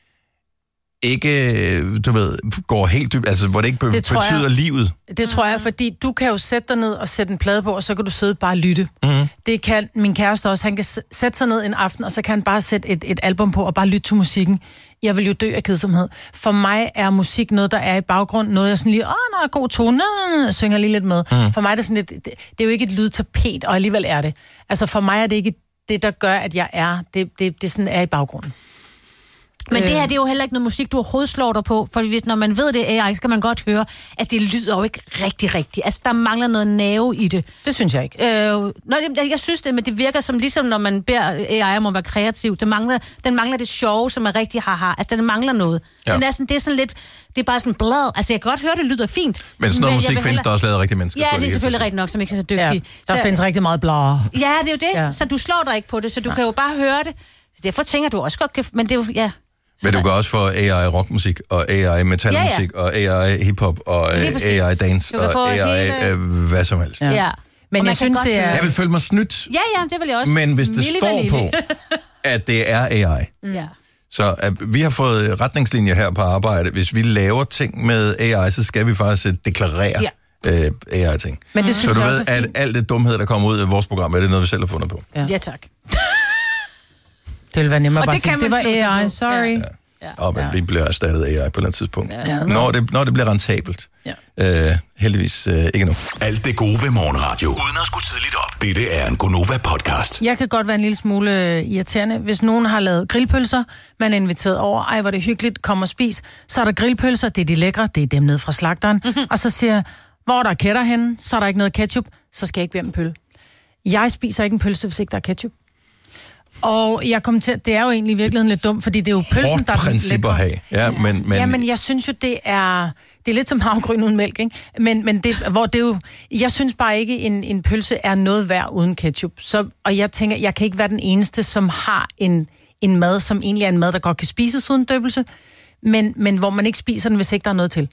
ikke, du ved, går helt dybt, altså hvor det ikke be- det betyder jeg, livet. Det tror jeg, fordi du kan jo sætte dig ned og sætte en plade på, og så kan du sidde bare og lytte. Mm-hmm. Det kan min kæreste også. Han kan sætte sig ned en aften, og så kan han bare sætte et, et album på og bare lytte til musikken. Jeg vil jo dø af kedsomhed. For mig er musik noget, der er i baggrund, noget jeg sådan lige, åh, nej, god tone, jeg synger lige lidt med. Mm. For mig er det sådan lidt, det, det er jo ikke et lydtapet, og alligevel er det. Altså for mig er det ikke det, der gør, at jeg er, det, det, det sådan er i baggrunden. Men det her, det er jo heller ikke noget musik, du overhovedet slår dig på, for hvis, når man ved det A I, skal man godt høre, at det lyder jo ikke rigtig rigtigt. Altså, der mangler noget nerve i det. Det synes jeg ikke. Øh, nå, jeg, jeg synes det, men det virker som ligesom, når man beder A I om at være kreativ. Det mangler, den mangler det sjove, som er rigtig haha. Altså, den mangler noget. Ja. Den er sådan, det er sådan lidt, det er bare sådan blad. Altså, jeg kan godt høre, det lyder fint. Men sådan noget musik findes heller... der også lavet rigtige mennesker. Ja, det er selvfølgelig rigtigt nok, som ikke er så dygtige. Ja, der så... findes rigtig meget blad. Ja, det er jo det. Ja. Så du slår dig ikke på det, så du ja. kan jo bare høre det. Derfor tænker du også godt, men det er jo, ja... Men du kan også få A I rockmusik, og A I metalmusik, ja, ja. og A I hiphop, og A I dans, og A I hele... øh, hvad som helst. Ja. Ja. Men jeg synes, det er... Jeg vil føle mig snydt. Ja, ja, det vil jeg også. Men hvis det Lille står på, at det er A I, mm. ja. så at vi har fået retningslinjer her på arbejde. Hvis vi laver ting med A I, så skal vi faktisk deklarere ja. øh, A I-ting. Men det så du ved, at alt det dumhed, der kommer ud af vores program, er det noget, vi selv har fundet på. Ja, ja tak. Det vil være nemmere bare at sige, det var A I, sorry. Ja. Ja. Og men ja. vi bliver erstattet af A I på et eller andet tidspunkt. Ja. Når, det, når det bliver rentabelt. Ja. Øh, heldigvis øh, ikke nu. Alt det gode ved morgenradio. Uden at skulle tidligt op. Dette er en Gonova-podcast. Jeg kan godt være en lille smule irriterende. Hvis nogen har lavet grillpølser, man er inviteret over, ej hvor det hyggeligt, kom og spis. Så er der grillpølser, det er de lækre, det er dem nede fra slagteren. Mm-hmm. Og så siger jeg, hvor er der kætter henne? Så er der ikke noget ketchup, så skal jeg ikke være en pølle. Jeg spiser ikke en pølse, hvis ikke der er ketchup. Og jeg kom til, det er jo egentlig i virkeligheden lidt dumt, fordi det er jo pølsen, Hårdt der er princip at have. Ja, men, men... ja, men jeg synes jo, det er, det er lidt som havgryn uden mælk, ikke? Men, men det, hvor det jo, jeg synes bare ikke, en, en pølse er noget værd uden ketchup. Så, og jeg tænker, jeg kan ikke være den eneste, som har en, en mad, som egentlig er en mad, der godt kan spises uden døbelse, men, men hvor man ikke spiser den, hvis ikke der er noget til.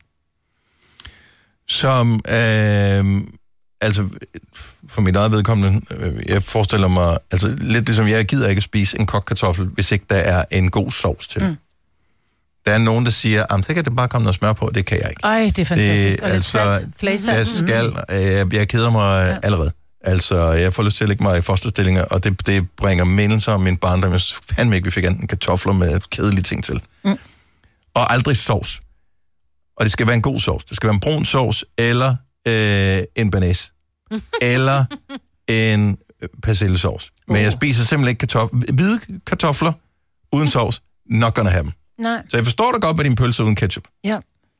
Som... Øh... Altså, for mit eget vedkommende, jeg forestiller mig, altså lidt ligesom, jeg gider ikke at spise en kogt kartoffel, hvis ikke der er en god sovs til. Mm. Der er nogen, der siger, jamen, så kan det bare komme noget smør på, det kan jeg ikke. Ej, det er fantastisk. Det, og altså, lidt salt. Jeg skal, jeg, jeg keder mig ja. allerede. Altså, jeg får lyst til at lægge mig i fosterstillinger, og det, det bringer mindelser om min barndom. Jeg synes fandme ikke, vi fik enten kartofler med kedelige ting til. Mm. Og aldrig sovs. Og det skal være en god sovs. Det skal være en brun sovs, eller øh, en banæs. eller en persillesauce. Men uh. jeg spiser simpelthen ikke kartofler. Hvide kartofler uden sovs, not gonna have dem. Nej. Så jeg forstår dig godt med din pølse uden ketchup. Ja.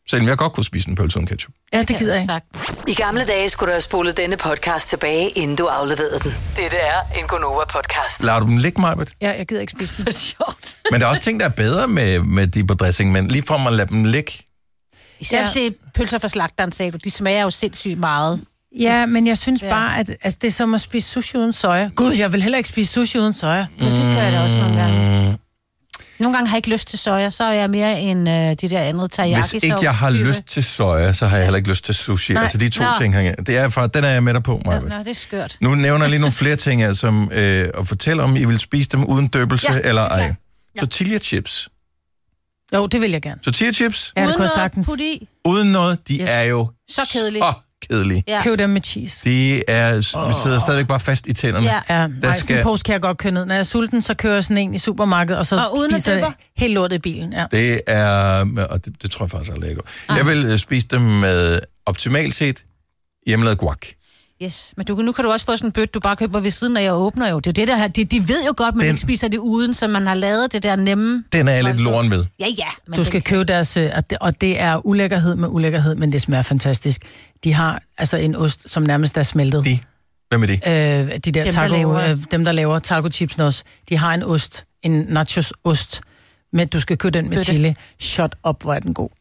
Selvom jeg godt kunne spise en pølse uden ketchup. Ja, det gider jeg. I gamle dage skulle du have spolet denne podcast tilbage, inden du afleverede den. Dette er en Gonova-podcast. Lader du dem ligge, Majbert? Ja, jeg gider ikke spise dem. Det er sjovt. Men der er også ting, der er bedre med, med dipper-dressing, men lige fra at lade dem ligge. Især hvis det er pølser fra slagteren, sagde du. De smager jo sindssygt meget. Ja, men jeg synes Ja. bare, at altså, det er som at spise sushi uden soja. Gud, jeg vil heller ikke spise sushi uden soja. Mm. Det gør jeg da også nogle gange. Nogle gange har jeg ikke lyst til soja, så er jeg mere end øh, de der andre teriyaki. Hvis ikke jeg har lyst til soja, så har jeg heller ikke lyst til sushi. Nej. Altså de to Nå. ting her. Det er fra, den er jeg med dig på, Maja. Nå, det er skørt. Nu nævner jeg lige nogle flere ting her, som øh, at fortælle om, I vil spise dem uden døbelse Ja, eller ej. ja. Ja. Tortilla chips. Jo, det vil jeg gerne. Tortilla chips, Ja, det Uden kunne jeg noget sagtens. putte i. uden noget, de Yes. er jo Så kedelige. så kedelige. Ja. Køb dem med cheese. De er, vi sidder stadigvæk bare fast i tænderne. Ja. Ja, nej, Der skal... sådan skal- en pose kan jeg godt køre ned. Når jeg er sulten, så kører jeg sådan en i supermarkedet, og så Og uden at spiser jeg døber? helt lortet i bilen. Ja. Det er, og det, det tror jeg faktisk er lækkert. Jeg vil øh, spise dem med optimalt set hjemmelavet guac. Yes, men du, nu kan du også få sådan en bøtte, du bare køber ved siden, når jeg åbner jo. Det er det der her. De, de ved jo godt, man Den- ikke spiser det uden, så man har lavet det der nemme. Den er jeg lidt loren ved. Ja, ja. Men Du skal den- købe deres, øh, og det- og det er ulækkerhed med ulækkerhed, men det smager fantastisk. De har altså en ost, som nærmest er smeltet. De. Hvem er de? Øh, de der der taco, laver- øh, dem, der laver taco chipsen også, de har en ost, en nachos-ost, men du skal købe den med Bøtte. chili. Shut up, hvor er den god.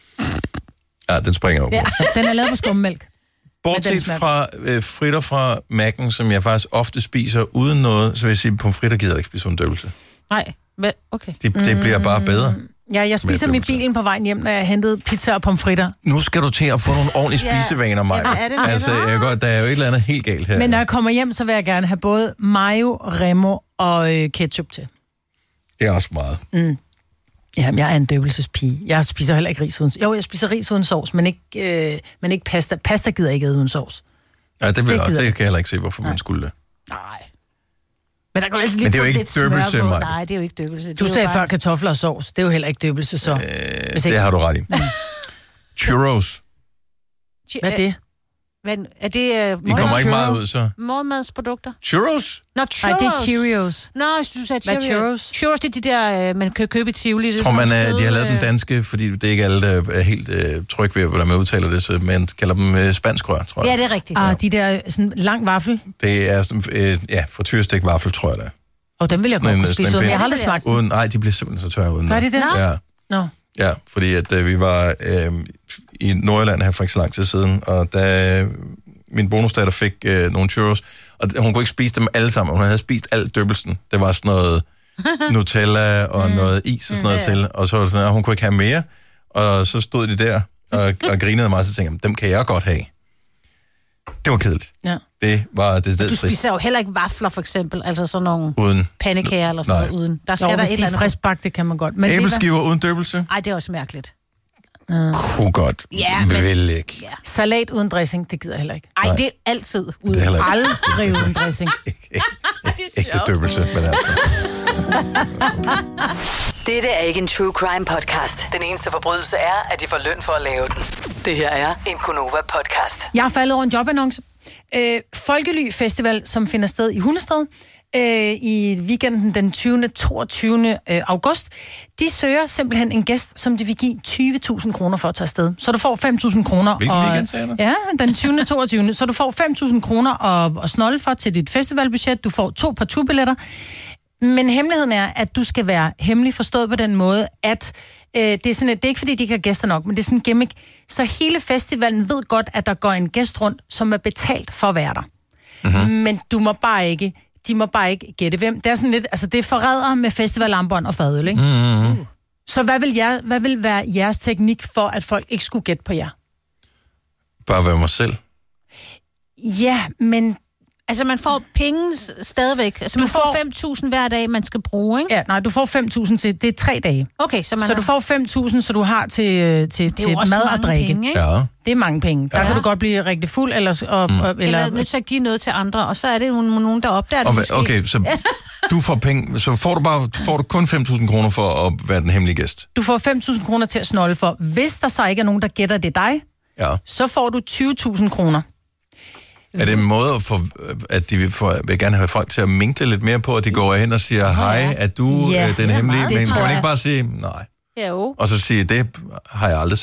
Ja, den springer over. Ja. Den er lavet på skummælk. Men den Bortset smager fra øh, fritter fra Mac'en, som jeg faktisk ofte spiser uden noget, så vil jeg sige, pomfritter gider jeg ikke spise uden døbelse. Nej, men okay. Det, det bliver bare bedre. Ja, jeg spiser dem i døbelse. bilen på vejen hjem, når jeg hentede pizza og pomfritter. Nu skal du til at få nogle ordentlige Ja. spisevaner, Maja. Ja, hvad er det med Altså, det? jeg godt, der er jo et eller andet helt galt her. Men når jeg kommer hjem, så vil jeg gerne have både mayo, remo og øh, ketchup til. Det er også meget. Mm. Jamen, jeg er en døbelsespige. Jeg spiser heller ikke ris uden... Jo, jeg spiser ris uden sovs, men ikke, øh, men ikke pasta. Pasta gider jeg ikke æde uden sovs. Ja, det, vil Det jeg også, gider det jeg kan jeg heller ikke se, hvorfor man skulle det. Nej. Men der kan jo altid lige Men det er jo putte ikke lidt smør døbelse, på. Maja. Nej, det er jo ikke døbelse. Du Det er sagde jo bare- før kartofler og sovs. Det er jo heller ikke døbelse, så. Øh, Hvis det ikke- har du ret i. Churros. Hvad er det? Hvad, er det uh, I kommer ikke meget ud, så. morgenmadsprodukter? Churros? Nå, Nej, churros. det er Cheerios. Nå, jeg synes, du sagde Hvad er Cheerios. churros? Churros, det er de der, øh, man kan købe i Tivoli. Det er Jeg tror, man sådan er, nogle de har lavet den søde, danske, fordi det er ikke alle, der er helt øh, tryg ved, hvordan man udtaler det, så man kalder dem øh, spansk rør, tror øh, jeg. Ja, det er rigtigt. Ah, de der sådan lang vaffel. Det er som, øh, ja, frityrestegt vaffel, tror jeg det er. Og dem vil jeg Sådan godt en- kunne sådan en spise, men pind. jeg har aldrig Ja, det vil jeg smagt. Uden, nej, de bliver simpelthen så tørre uden. Gør de det? Ja, Nå. ja, fordi at øh, vi var øh, i Nordjylland her for ikke så lang tid siden, og da min bonusdatter fik øh, nogle churros, og hun kunne ikke spise dem alle sammen. Hun havde spist alt døbelsen. Det var sådan noget Nutella og mm. noget is og sådan noget Mm. til, og så var det sådan, at hun kunne ikke have mere, og så stod de der og, og grinede meget, så tænkte jeg, dem kan jeg godt have. Det var kedeligt. Ja. Det var det Du det spiser jo heller ikke vafler, for eksempel. Altså sådan nogle uden pandekager eller sådan Nej. noget uden. Der skal Nå, der hvis et de eller er andet. friskbagte, kan man godt. Men det er- æbleskiver uden døbelse. Ej, det er også mærkeligt. Kunne godt. Ja, men- Vil ikke. Ja. Salat uden dressing, det gider jeg heller ikke. Ej, det er altid uden. Det er heller ikke. Aldrig uden dressing. Ægte døbelse, men altså. Dette er ikke en true crime podcast. Den eneste forbrydelse er, at de får løn for at lave den. Det her er en Gonova podcast. Jeg har faldet over en jobannonce. Øh, Folkely Festival, som finder sted i Hundested øh, i weekenden den tyvende til toogtyvende august. De søger simpelthen en gæst, som de vil give tyve tusind kroner for at tage afsted. Så du får fem tusind kroner. Hvilken og, weekend, sagde du? Ja, den tyvende til toogtyvende Så du får fem tusind kroner og, og snolde for til dit festivalbudget. Du får to partubilletter. Men hemmeligheden er, at du skal være hemmelig forstået på den måde, at øh, det, er sådan, at det er ikke fordi, de ikke har gæster nok, men det er sådan en gimmick. Så hele festivalen ved godt, at der går en gæst rundt, som er betalt for at være der. Mm-hmm. Men du må bare ikke, de må bare ikke gætte hvem. Det er sådan lidt, altså det er forræder med festivalarmbånd og fadøl, ikke? Mm-hmm. Så hvad vil, jer, hvad vil være jeres teknik for, at folk ikke skulle gætte på jer? Bare være mig selv. Ja, men Altså, man får penge s- stadigvæk. Altså, man Du får får- fem tusind hver dag, man skal bruge, ikke? ja, nej, du får fem tusind til, det er tre dage. Okay, så man Så har... du får fem tusind, så du har til, øh, til, det er jo til også mad og mange drikke. penge, ikke? Ja. Det er mange penge. Der Ja. kan du godt blive rigtig fuld, eller, og, mm. eller, Eller nødt til at give noget til andre, og så er det jo nogen, der opdager det Og, måske. hva- okay, så du får penge, så får du bare får du kun fem tusind kroner for at være den hemmelige gæst. du får fem tusind kroner til at snolde for. Hvis der så ikke er nogen, der gætter det er dig, Ja. så får du tyve tusind kroner. Er det en måde, at, få, at de vil, få, vil gerne have folk til at minkle lidt mere på, at de går hen og siger, hej, er du Ja, øh, den det er hemmelige? meget- Men det kan tror man jeg. ikke bare sige, nej. Ja, jo. Og så sige, det har jeg aldrig sagt.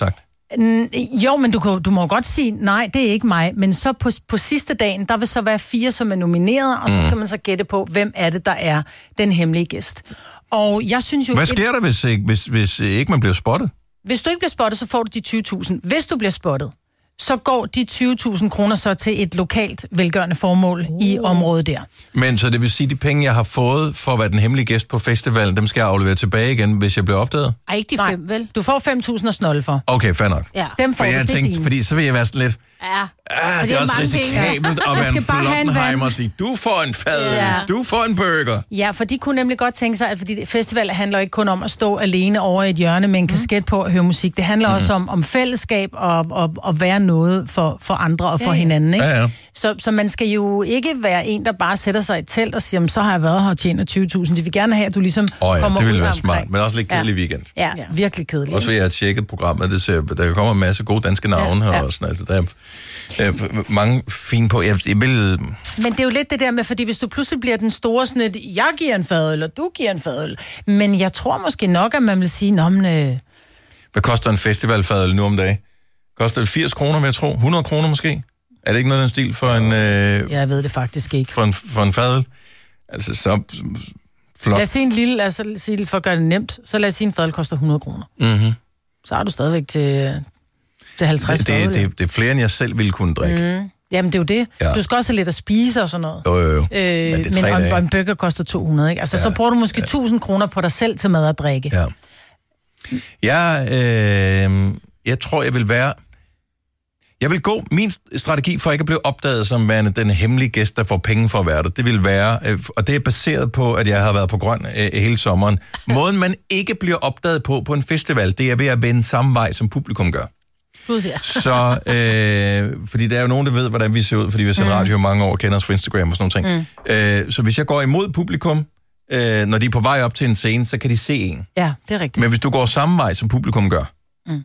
Jo, men du, kan, du må godt sige, nej, det er ikke mig. Men så på, på sidste dagen, der vil så være fire, som er nomineret, og så skal man så gætte på, hvem er det, der er den hemmelige gæst. Og jeg synes jo... Hvad sker der, hvis, ikke, hvis, hvis ikke man bliver spottet? Hvis du ikke bliver spottet, så får du de tyve tusind. Hvis du bliver spottet, så går de tyve tusind kroner så til et lokalt velgørende formål uh. i området der. Men så det vil sige, at de penge, jeg har fået for at være den hemmelige gæst på festivalen, dem skal jeg aflevere tilbage igen, hvis jeg bliver opdaget? Ej, ikke de Nej, fem, vel? Du får fem tusind og snolle for. Okay, fair nok. Ja. Dem får For du, jeg det tænkte, dine. fordi så vil jeg være sådan lidt... Ja. Ah, det det er er også mange penge. risikabelt at være en skal bare have en Flottenheimer vand. og sige, du får en fadøl, Ja. du får en burger. Ja, for de kunne nemlig godt tænke sig, at fordi festival handler ikke kun om at stå alene over i et hjørne med en kasket på og høre musik. Det handler mm. også om, om fællesskab og, og, og være noget for, for andre og for Ja, ja. hinanden. Ikke? Ja, ja. Så, så man skal jo ikke være en, der bare sætter sig i et telt og siger, så har jeg været her og tjener tyve tusind. De vil gerne have, at du ligesom Åh ja, kommer det ud ville være omkring. smart, men også lidt kedelig Ja. weekend. Ja, ja, virkelig kedeligt. Også fordi jeg har tjekket programmet, det ser, der kommer en masse gode danske navne Ja, her ja. og sådan, altså der er, er mange fine på. Jeg, jeg vil... Men det er jo lidt det der med, fordi hvis du pludselig bliver den store sådan et, jeg giver en fadøl, eller du giver en fadøl. Men jeg tror måske nok, at man vil sige, nå, men... Øh, Hvad koster en festivalfadøl nu om dagen? Koster det firs kroner, vil jeg tro? hundrede kroner måske? Er det ikke noget af den stil for en, øh, jeg ved det faktisk ikke. for en, for en fadøl? Altså, så flot. Lad os sige en lille, lad os sige, for at gøre det nemt, så lad os sige, en fadøl koster hundrede kroner. Mm-hmm. Så har du stadigvæk til, til halvtreds Det, det, fadøl. det, det er flere, end jeg selv ville kunne drikke. Mm. Jamen, det er jo det. Ja. Du skal også have lidt at spise og sådan noget. Jo, jo, jo. Øh, Men det er tre men og, dage. og en burger koster to hundrede, ikke? Altså, Ja. så bruger du måske tusind kroner på dig selv til mad og drikke. Ja. Jeg, øh, jeg tror, jeg vil være... Jeg vil gå... Min strategi for ikke at blive opdaget som værende den hemmelige gæst, der får penge for at være der, det vil være... Øh, og det er baseret på, at jeg har været på grøn øh, hele sommeren. Måden, man ikke bliver opdaget på på en festival, det er ved at vende samme vej, som publikum gør. Gud, ja. Så, øh, fordi der er jo nogen, der ved, hvordan vi ser ud, fordi vi har set mm. radio i mange år og kender os fra Instagram og sådan noget. Mm. Øh, så hvis jeg går imod publikum, øh, når de er på vej op til en scene, så kan de se en. Ja, det er rigtigt. Men hvis du går samme vej, som publikum gør, mm.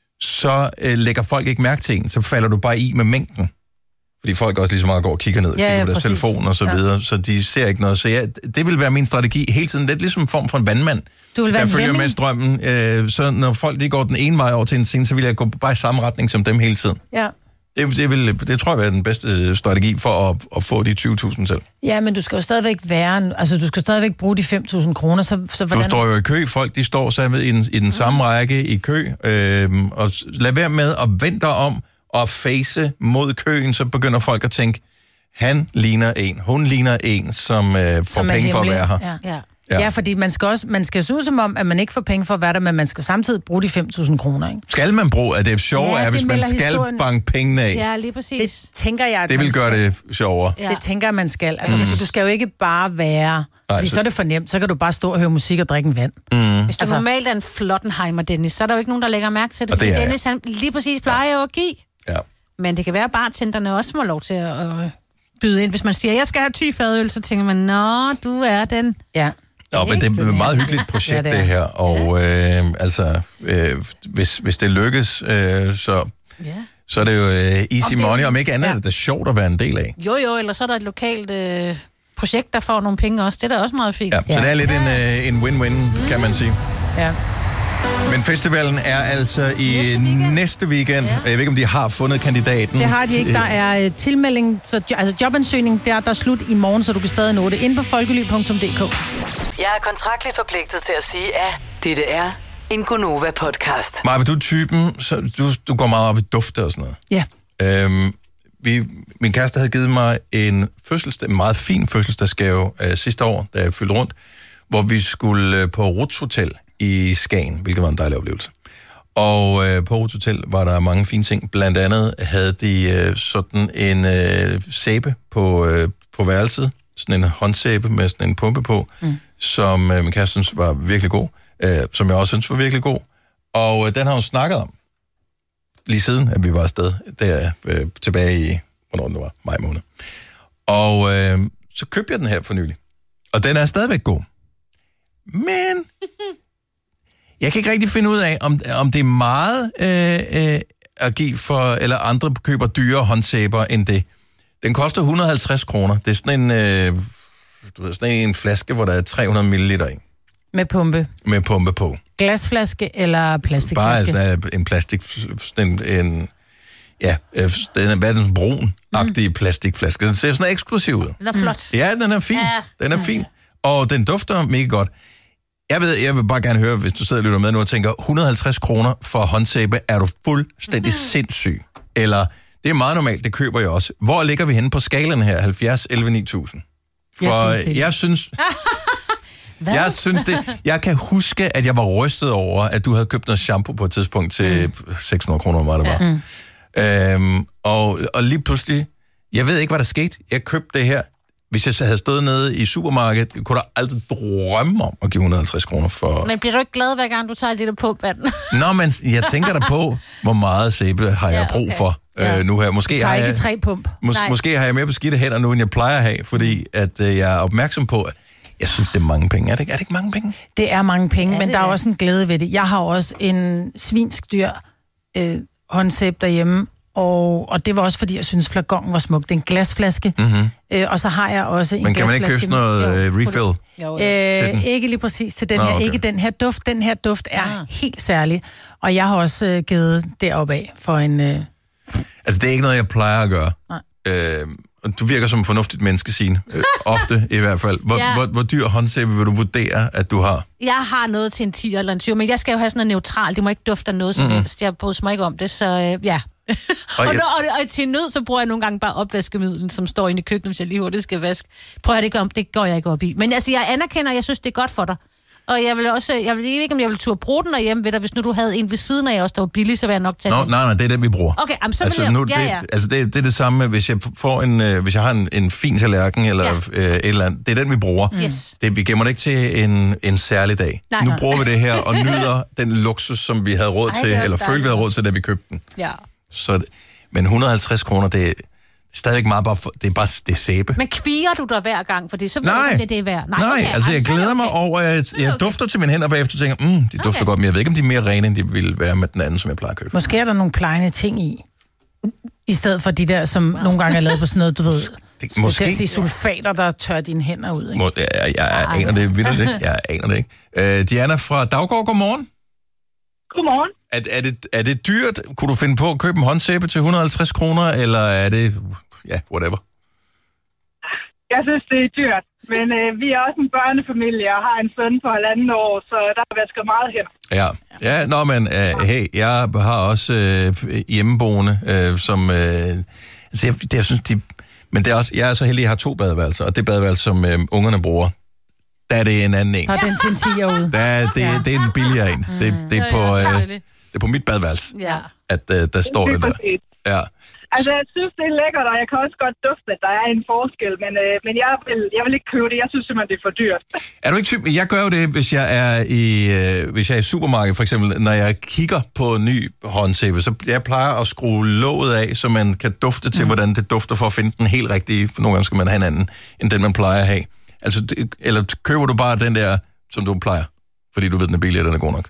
så øh, lægger folk ikke mærke til en, så falder du bare i med mængden. Fordi folk også lige så meget går og kigger ned, Ja, kigger ja, på deres præcis. telefon og så Ja. videre, så de ser ikke noget. Så ja, det vil være min strategi hele tiden. Lidt ligesom en form for en vandmand, Du vil være der en følger lemming. med strømmen. Øh, så når folk de går den ene vej over til en scene, så vil jeg gå bare i samme retning som dem hele tiden. Ja. Det, det, vil, det tror jeg er den bedste strategi for at, at få de tyve tusind til. Ja, men du skal jo stadigvæk være... Altså, du skal stadigvæk bruge de fem tusind kroner, så, så Du hvordan... står jo i kø. Folk de står sammen i den, i den samme række i kø. Øhm, og s- lad være med at vente om og face mod køen, så begynder folk at tænke, han ligner en, hun ligner en, som øh, får som er penge for at hemmelig. være her. Ja. Ja. Ja. Ja. ja, fordi man skal også man skal se ud som om, at man ikke får penge for at være der, men man skal samtidig bruge de fem tusind kroner, ikke? Skal man bruge, at det er sjovt, Ja, er, det hvis man melder skal historien. banke pengene af. Ja, lige præcis. Det tænker jeg, at Det man vil gøre skal. det sjovere. Ja. Det tænker jeg, man skal. Altså, mm. du skal jo ikke bare være... Nej, Fordi så- så er det for nemt. Så kan du bare stå og høre musik og drikke en vand. Mm. Hvis du Altså- altså, normalt er en Flottenheimer, Dennis, så er der jo ikke nogen, der lægger mærke til det. Og det Fordi er jeg. Dennis, han lige præcis plejer jo at give. Ja. Men det kan være, at bartenderne også må lov til at øh, byde ind. Hvis man siger, jeg skal have ty fadøl, så tænker man, nå, du er den. Ja. Nå, men det er et meget hyggeligt projekt, Ja, det det, er. det her. Og øh, altså, øh, hvis, hvis det lykkes, øh, så, Ja. så er det jo øh, easy Om det- money. Om ikke andet ja. er det da sjovt at være en del af. Jo, jo, eller så er der et lokalt øh, projekt, der får nogle penge også. Det er da også meget fint. Ja, så Ja. det er lidt en, øh, en win-win, kan man sige. Ja. Men festivalen er altså i Næste næste weekend. weekend. Næste weekend. Ja. Jeg ved ikke, om de har fundet kandidaten. Det har de ikke. Der er øh, tilmelding, for, jo- altså jobansøgning, der, der er slut i morgen, så du kan stadig nå det. Ind på folkely punktum d k. Jeg er kontraktligt forpligtet til at sige, at dette er en Gonova-podcast. Maja, du er typen, så du, du går meget op i dufte og sådan noget. Ja. Øhm, vi, min kæreste havde givet mig en, fødselsdag, en meget fin fødselsdagsgave øh, sidste år, da jeg fyldte rundt, hvor vi skulle øh, på Ruts Hotel i Skagen, hvilket var en dejlig oplevelse. Og øh, på Ruts Hotel var der mange fine ting. Blandt andet havde de øh, sådan en øh, sæbe på, øh, på værelset, sådan en håndsæbe med sådan en pumpe på, mm. som øh, min kæreste synes var virkelig god, øh, som jeg også synes var virkelig god. Og øh, den har hun snakket om, lige siden, at vi var afsted, der øh, tilbage i, hvornår det var, maj måned. Og øh, så købte jeg den her for nylig. Og den er stadigvæk god. Men jeg kan ikke rigtig finde ud af, om, om det er meget øh, øh, at give for, eller andre køber dyre håndsæber end det. Den koster et hundrede og halvtreds kroner. Det er sådan en, øh, du ved, sådan en flaske, hvor der er tre hundrede milliliter i. Med pumpe. Med pumpe på. Glasflaske eller plastikflaske? Bare sådan en plastik... En, en, ja, den er bare en brun-agtig mm. plastikflaske. Den ser sådan eksklusiv ud. Den er flot. Ja, den er fin. Ja. Den er fin. Og den dufter mega godt. Jeg ved, jeg vil bare gerne høre, hvis du sidder og lytter med nu og tænker, et hundrede og halvtreds kroner for håndsæbe, er du fuldstændig mm. sindssyg? Eller, det er meget normalt, det køber jeg også. Hvor ligger vi henne på skalaen her? halvfjerds, elleve, ni tusind? For jeg synes, jeg synes, jeg synes det. Jeg kan huske, at jeg var rystet over, at du havde købt noget shampoo på et tidspunkt til mm. seks hundrede kroner, hvor meget det var. Ja. Mm. Øhm, og, og lige pludselig, jeg ved ikke, hvad der skete. Jeg købte det her. Hvis jeg havde stået nede i supermarkedet, kunne der aldrig drømme om at give et hundrede og halvtreds kroner for... Men bliver du ikke glad, hver gang du tager lidt på vand? Nå, men jeg tænker da på, hvor meget sæbe har jeg ja, okay. brug for ja. øh, nu her. Måske du har jeg ikke tre pump. Mås- måske har jeg mere beskidte hænder nu, end jeg plejer at have, fordi at, øh, jeg er opmærksom på, at jeg synes, det er mange penge. Er det ikke, er det ikke mange penge? Det er mange penge, ja, men der er det. også en glæde ved det. Jeg har også en svinsk dyr øh, håndsæbe derhjemme, Og, og det var også, fordi jeg synes, flagongen var smuk. Det er en glasflaske. Mm-hmm. Øh, og så har jeg også en Men kan man ikke købe noget uh, refill? Jo, øh, ikke lige præcis til den Nå, her. Okay. Ikke den her duft. Den her duft er ja. helt særlig. Og jeg har også øh, givet deroppe af for en... Øh... Altså, det er ikke noget, jeg plejer at gøre. Øh, du virker som en fornuftigt menneske, Signe. Øh, ofte i hvert fald. Hvor, ja. hvor, hvor dyr håndsæbe vil du vurdere, at du har? Jeg har noget til en ti eller en tyve, men jeg skal jo have sådan noget neutralt. Det må ikke dufte af noget som mm-hmm. helst. Jeg bryder mig ikke om det, så øh, ja... og, og, og, og til nød, så bruger jeg nogle gange bare opvaskemidlen, som står inde i køkkenet, hvis jeg lige hurtigt skal vaske. Prøv at det gør, det går jeg ikke op i. Men altså, jeg anerkender, jeg synes, det er godt for dig. Og jeg vil også, jeg vil ikke, om jeg vil turde bruge den derhjemme ved dig. Hvis nu du havde en ved siden af os, der var billig, så vil jeg nok tage Nå, den. Nej, nej, det er den, vi bruger. Okay, jamen, så altså, vil jeg... nu, ja, det, ja. Altså, det, det er det samme, hvis jeg får en, øh, hvis jeg har en, en fin tallerken, eller ja. øh, et eller andet. Det er den, vi bruger. Yes. Det, vi gemmer det ikke til en, en særlig dag. Nej, nu nej. bruger vi det her, og nyder den luksus, som vi havde råd til, Ej, eller følte, vi havde råd til, da vi købte den. Ja. Så... Men et hundrede og halvtreds kroner, det er stadigvæk meget bare, for, det er bare det er sæbe. Men kvier du dig hver gang, for det så ved Nej. du, det, det er værd. Nej, Nej okay. altså jeg glæder mig over, at jeg, jeg dufter til mine hænder bagefter og tænker, mm, de dufter okay. godt, men jeg ved ikke, om de er mere rene, end de ville være med den anden, som jeg plejer at købe. Måske er der nogle plejende ting i, i stedet for de der, som nogle gange er lavet på sådan noget, du ved, det, måske sige sulfater, der tør dine hænder ud. Ikke? Må, jeg, jeg, jeg aner det vildt ikke. Jeg aner det ikke. Uh, Diana fra Daugård, godmorgen. Godmorgen. Er, er, det, er det dyrt? Kunne du finde på at købe en håndsæbe til et hundrede og halvtreds kroner, eller er det, ja, whatever? Jeg synes, det er dyrt, men øh, vi er også en børnefamilie og har en søn på halvanden år, så der er vasket meget hen. Ja, ja nå, men uh, hey, jeg har også uh, hjemmeboende, uh, som, uh, altså jeg, det, jeg synes, de, men det er også, jeg er så heldig, at jeg har to badeværelser, og det badeværelse, som uh, ungerne bruger, der er det en anden en. Har den til en tier ud? Der, det, ja. det er en billigere en. Det, det, er, på, øh, det er på mit badeværelse, ja. at øh, der står det der. Ja. Altså, jeg synes, det er lækkert, og jeg kan også godt dufte, at der er en forskel, men, øh, men jeg, vil, jeg vil ikke købe det. Jeg synes simpelthen, det er for dyrt. Er du ikke typ? Jeg gør jo det, hvis jeg er i, øh, hvis jeg er i supermarkedet, for eksempel, når jeg kigger på ny håndsæbe, så jeg plejer at skrue låget af, så man kan dufte til, mm. hvordan det dufter, for at finde den helt rigtige. For nogle gange skal man have en anden, end den man plejer at have. Altså, eller køber du bare den der, som du plejer? Fordi du ved, den er billig, og den er god nok?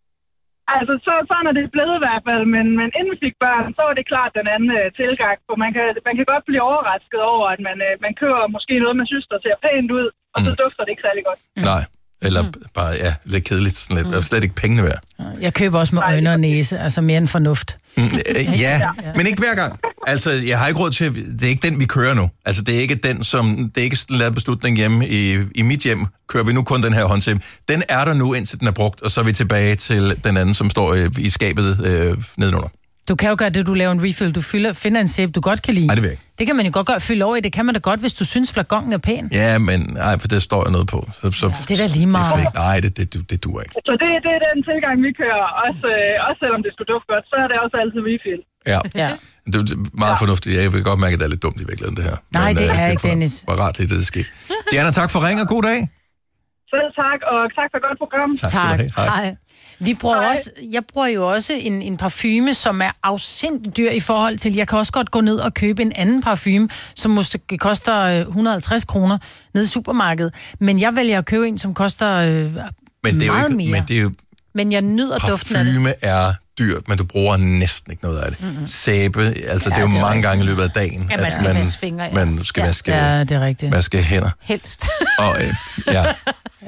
Altså, så, sådan er det blevet i hvert fald, men, men inden vi fik børn, så var det klart den anden uh, tilgang. For man kan, man kan godt blive overrasket over, at man, uh, man køber måske noget, man synes, der ser pænt ud, og så mm. dufter det ikke særlig godt. Mm. Nej, eller mm. bare, ja, lidt kedeligt. Sådan lidt. Mm. Det er slet ikke pengene værd. Jeg køber også med øjne og næse, altså mere end fornuft. Mm, øh, ja, men ikke hver gang. Altså, jeg har ikke råd til, det er ikke den, vi kører nu. Altså, det er ikke den, som, det er ikke lavet beslutning hjemme i, i mit hjem. Kører vi nu kun den her håndsæbe. Den er der nu, indtil den er brugt, og så er vi tilbage til den anden, som står i, i skabet øh, nedenunder. Du kan jo gøre det, du laver en refill. Du fylder, finder en sæbe, du godt kan lide. Nej, det vil jeg ikke. Det kan man jo godt gøre, fylde over i. Det kan man da godt, hvis du synes, flagongen er pæn. Ja, men nej, for det står jeg noget på. Så, så, ja, det er da lige meget. Det nej, det, det, det, det duer ikke. Så det, det er den tilgang, vi kører. Også, øh, også selvom det skulle dufte godt, så er det også altid refill. Ja, ja. Det er meget ja. fornuftigt. Jeg vil godt mærke, at det er lidt dumt i virkeligheden, det her. Nej, men, det er øh, ikke, Dennis. Det var rart lidt, det er sket. Diana, tak for ring og god dag. Selv tak, og tak for et godt program. Tak skal du have. Hej. Hej. Vi bruger også, jeg bruger jo også en, en parfume, som er afsindigt dyr i forhold til, jeg kan også godt gå ned og købe en anden parfume, som måske koster et hundrede og halvtreds kroner nede i supermarkedet. Men jeg vælger at købe en, som koster øh, men det er meget jo ikke, mere. Men, det er jo, men jeg nyder duften af det. Parfume er dyrt, men du bruger næsten ikke noget af det. Mm-hmm. Sæbe, altså ja, det er jo det er mange rigtigt. gange i løbet af dagen, ja, man skal at man, vaske fingre, ja. man skal ja. vaske, ja, det er rigtigt. vaske hænder. Helst. Og, øh, ja. ja.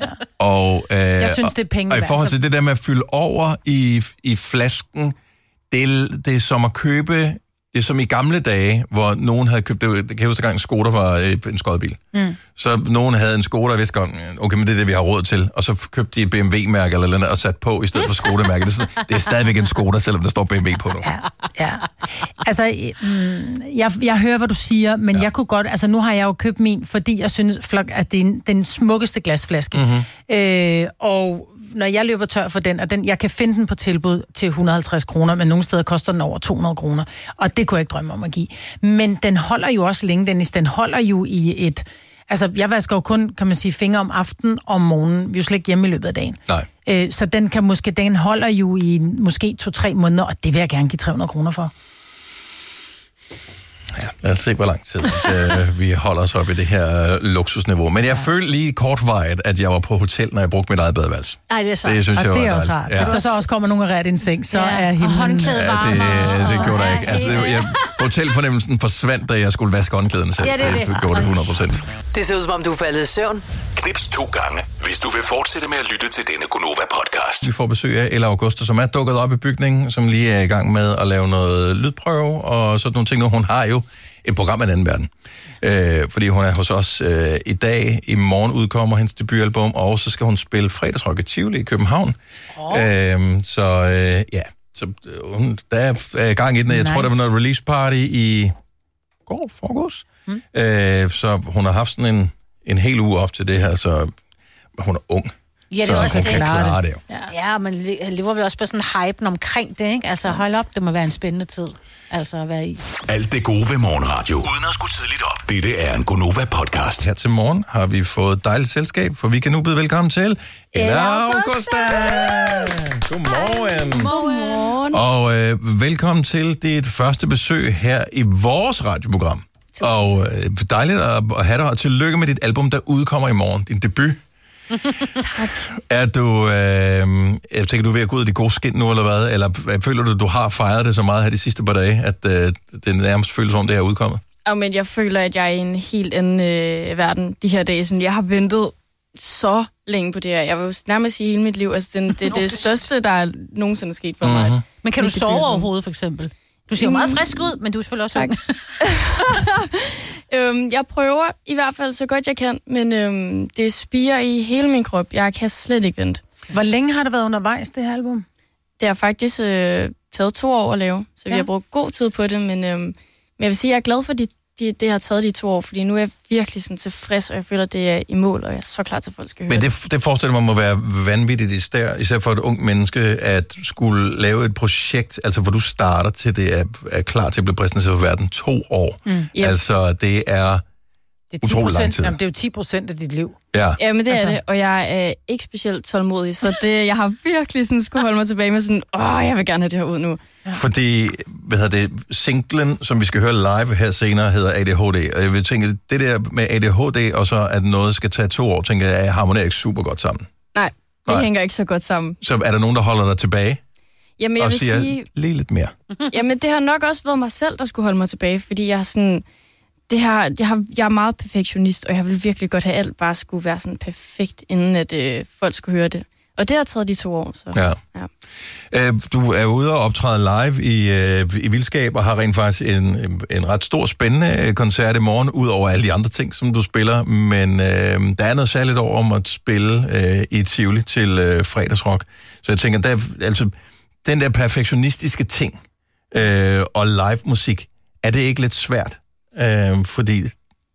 Og, øh, Jeg synes, det er penge og, og i værd, forhold så- til det der med at fylde over i, i flasken, det er, det er som at købe... Det er som i gamle dage, hvor nogen havde købt... Det, det kan jeg huske, gang en Skoda var øh, en skodbil. Mm. Så nogen havde en Skoda, og vidste godt, okay, men det er det, vi har råd til. Og så købte de et B M W-mærke eller noget og sat på i stedet for Skoda-mærke. Det, er sådan- det er stadigvæk en Skoda, selvom der står B M W på nu. Ja, ja. Altså, mm, jeg, jeg hører, hvad du siger, men ja. jeg kunne godt... Altså, nu har jeg jo købt min, fordi jeg synes, flok, at det er den smukkeste glasflaske. Mm-hmm. Øh, og når jeg løber tør for den, og den, jeg kan finde den på tilbud til et hundrede og halvtreds kroner, men nogle steder koster den over to hundrede kroner, og det kunne jeg ikke drømme om at give. Men den holder jo også længe, Dennis. Den holder jo i et... Altså, jeg vasker jo kun, kan man sige, fingre om aftenen og om morgenen. Vi er jo slet ikke hjemme i løbet af dagen. Nej. Øh, så den kan måske, den holder jo i måske to-tre måneder, og det vil jeg gerne give tre hundrede kroner for. Ja, lad os se, hvor lang tid øh, vi holder os op i det her øh, luksusniveau. Men jeg ja. følte lige kortvarigt, at jeg var på hotel, når jeg brugte mit eget badeværelse. Nej, det er så. Det synes Og jeg det var er også dejligt. rart. Ja. Hvis der så også kommer nogen og rætter en seng, så Ja, er og himlen... håndklæde Ja, varmere. det, det gjorde der og- ikke. Altså, det, jeg, hotelfornemmelsen forsvandt, da jeg skulle vaske håndklæderne selv. Ja, det er det. det gjorde det hundrede procent. Det ser ud, som om du er faldet i søvn. Knips to gange, hvis du vil fortsætte med at lytte til denne Gonova-podcast. Vi får besøg af Ella Augusta, som er dukket op i bygningen, som lige er i gang med at lave noget lydprøve og sådan nogle ting nu. Hun har jo et program af en anden verden. Øh, fordi hun er hos os øh, i dag. I morgen udkommer hendes debutalbum, og så skal hun spille fredagsrock i Tivoli i København. Oh. Øh, så øh, ja, så, øh, hun, der er gang i den. Jeg nice. tror, der var noget release party i går, forgårs. Mm. Øh, så hun har haft sådan en, en hel uge op til det her, så hun er ung. Ja, det så er også hun det. kan klare det jo. Ja, ja, men le- lever vi også på sådan en hype omkring det, ikke? Altså, hold op, det må være en spændende tid. Altså, at være i. Alt det gode ved morgenradio, uden at skulle tidligt op. Dette er en Gonova-podcast. Her til morgen har vi fået dejligt selskab, for vi kan nu byde velkommen til Ella Augusta. Godmorgen. Godmorgen. Og øh, velkommen til dit første besøg her i vores radioprogram. Og øh, dejligt at at have dig, og tillykke med dit album, der udkommer i morgen. Din debut. Tak. Er du, øh, jeg tænker, du er ved at gå ud af de gode skin nu, eller hvad? Eller føler du, du har fejret det så meget her de sidste par dage, at øh, det nærmest føles som, det er udkommet? Og men jeg føler, at jeg er i en helt anden øh, verden de her dage. Sådan, jeg har ventet så længe på det her. Jeg vil jo nærmest sige hele mit liv. Altså, den, det er det største, der er nogensinde sket for mm-hmm. mig. Men kan du Mit sove debutalbum. overhovedet, for eksempel? Du ser jo meget frisk ud, men du er selvfølgelig også ung. øhm, jeg prøver i hvert fald så godt jeg kan, men øhm, det spirer i hele min krop. Jeg kan slet ikke vente. Hvor længe har det været undervejs, det her album? Det har faktisk øh, taget to år at lave, så vi Ja. har brugt god tid på det, men, øhm, men jeg vil sige, at jeg er glad for, at de, de, det har taget de to år, fordi nu er jeg virkelig sådan tilfreds, og jeg føler, at det er i mål, og jeg er så klar til, at folk skal høre Men det, det forestiller mig må være vanvittigt især, især for et ung menneske, at skulle lave et projekt, altså hvor du starter til det er, er klar til at blive præsenteret for verden to år. Mm. Yep. Altså det er Det er, ti utrolig lang procent, tid. jamen, det er jo ti procent af dit liv. Ja. Ja, men det Altså- er det, og jeg er ikke specielt tålmodig, så det, jeg har virkelig sådan skulle holde mig tilbage med sådan, åh, jeg vil gerne have det her ud nu. Fordi, hvad hedder det, singlen, som vi skal høre live her senere, hedder A D H D. Og jeg vil tænke, det der med A D H D, og så at noget skal tage to år, tænker jeg, harmonerer ikke super godt sammen. Nej, det Nej. hænger ikke så godt sammen. Så er der nogen, der holder dig tilbage Jamen, jeg og vil siger, sige, lige lidt mere. jamen, det har nok også været mig selv, der skulle holde mig tilbage, fordi jeg er sådan, det her, jeg, har, jeg er meget perfektionist, og jeg vil virkelig godt have alt bare skulle være sådan perfekt, inden at øh, folk skulle høre det. Og det har taget de to år, så Ja. ja. Øh, Du er ude og optræde live i, øh, i Vildskab, og har rent faktisk en, en, en ret stor, spændende øh, koncert i morgen, ud over alle de andre ting, som du spiller. Men øh, der er noget særligt over om at spille øh, i Tivoli til øh, fredagsrock. Så jeg tænker, der, er- altså, den der perfektionistiske ting øh, og live musik, er det ikke lidt svært? Øh, fordi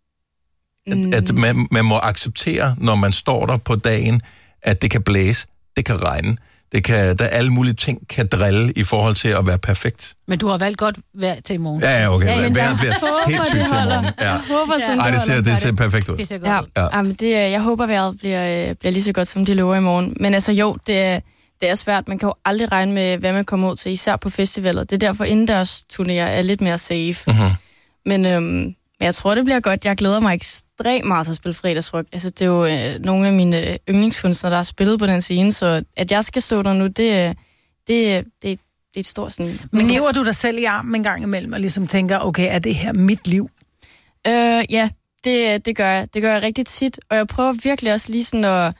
at, at man, man må acceptere, når man står der på dagen, at det kan blæse, det kan regne, det kan, der er alle mulige ting, kan drille i forhold til at være perfekt. Men du har valgt godt vejr til i morgen. Ja, ja, okay. Ja, men Vejret jeg bliver håber, sindssygt det til i holder. morgen. Ja. Jeg håber sådan, Ej, det ser, det ser perfekt ud. Det ser godt Ja, ud. Ja. ja. Jamen, det, er- jeg håber, vejret bliver, øh, bliver lige så godt, som de lover i morgen. Men altså jo, det er, det er svært. Man kan jo aldrig regne med, hvad man kommer ud til, især på festivaler. Det er derfor, indendørs turnéer er lidt mere safe. Mm-hmm. Men, øhm, men jeg tror, det bliver godt. Jeg glæder mig ekstremt meget til at spille fredagsrock. Altså, det er jo øh, nogle af mine yndlingskunstnere, der har spillet på den scene, så at jeg skal stå der nu, det, øh, det, det, det er et stort sådan... Men lever du dig selv i armen en gang imellem, og ligesom tænker, okay, er det her mit liv? Øh, ja, det, det gør jeg. Det gør jeg rigtig tit, og jeg prøver virkelig også lige sådan at,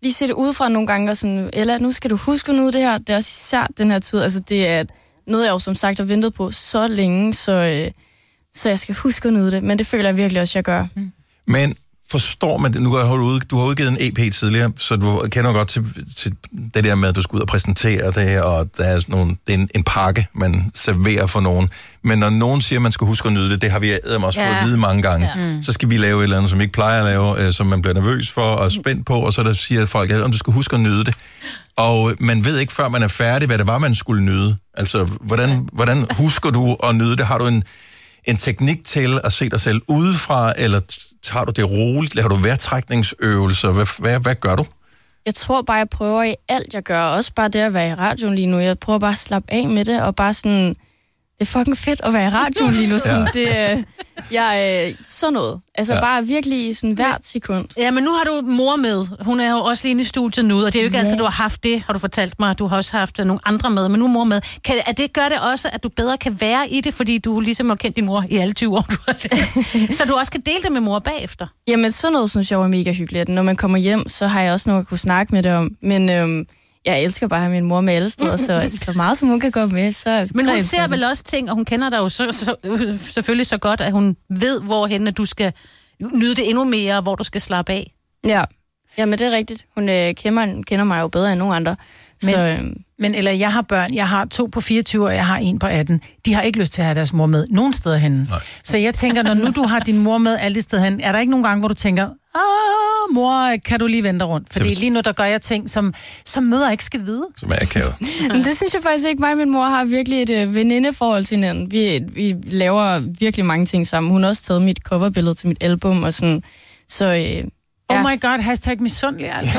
lige se det udefra nogle gange, og sådan, Ella, nu skal du huske at nyde det her. Det er også især den her tid. Altså, det er noget, jeg jo som sagt har ventet på så længe, så, øh, så jeg skal huske at nyde det. Men det føler jeg virkelig også, jeg gør. Mm. Men forstår man det? Nu har du, du har udgivet en E P tidligere, så du kender godt til, til det der med, at du skal ud og præsentere det, og der er sådan nogle, det er en, en pakke, man serverer for nogen. Men når nogen siger, at man skal huske at nyde det, det har vi også ja. fået at vide mange gange, ja. mm. så skal vi lave et eller andet, som vi ikke plejer at lave, øh, som man bliver nervøs for og spændt på, og så der siger folk, at du skal huske at nyde det. Og man ved ikke, før man er færdig, hvad det var, man skulle nyde. Altså, hvordan, hvordan husker du at nyde det? Har du en en teknik til at se dig selv udefra, eller tager du det roligt? Laver du vejrtrækningsøvelser? Hvad, hvad, hvad gør du? Jeg tror bare, jeg prøver i alt, jeg gør. Også bare det at være i radioen lige nu. Jeg prøver bare at slappe af med det, og bare sådan... Det er fucking fedt at være i radioen lige nu. Sådan, ja. det, jeg er sådan noget. Altså ja. bare virkelig i sådan hvert sekund. Ja, men nu har du mor med. Hun er jo også lige inde i studiet nu, og det er jo ikke ja. altid, du har haft det, har du fortalt mig. Du har også haft nogle andre med, men nu er mor med. Kan, er det gør det også, at du bedre kan være i det, fordi du ligesom har kendt din mor i alle tyve år, du har det. Så du også kan dele det med mor bagefter? Jamen, sådan noget synes jeg var mega hyggeligt. Når man kommer hjem, så har jeg også noget at kunne snakke med det om. Men... Øhm, jeg elsker bare at have min mor med alle steder, så, så meget som hun kan gå med. Så men hun ser vel også ting, og hun kender dig jo så, så, selvfølgelig så godt, at hun ved, hvorhen at du skal nyde det endnu mere, hvor du skal slappe af. Ja, Jamen det er rigtigt. Hun øh, kender, kender mig jo bedre end nogen andre. Men, så, øh, men eller jeg har børn, jeg har to på fireogtyve, og jeg har en på atten. De har ikke lyst til at have deres mor med nogen steder henne. Nej. Så jeg tænker, når nu du har din mor med alle steder henne, er der ikke nogen gange, hvor du tænker, ah, mor, kan du lige vente rundt? Fordi lige nu, der gør jeg ting, som, som mødre ikke skal vide. Som er akavet. Men det synes jeg faktisk ikke. Mig og min mor har virkelig et øh, venindeforhold til hinanden. Vi, vi laver virkelig mange ting sammen. Hun har også taget mit coverbillede til mit album og sådan. Så... Øh, Oh my god, hashtag misundelig, altså.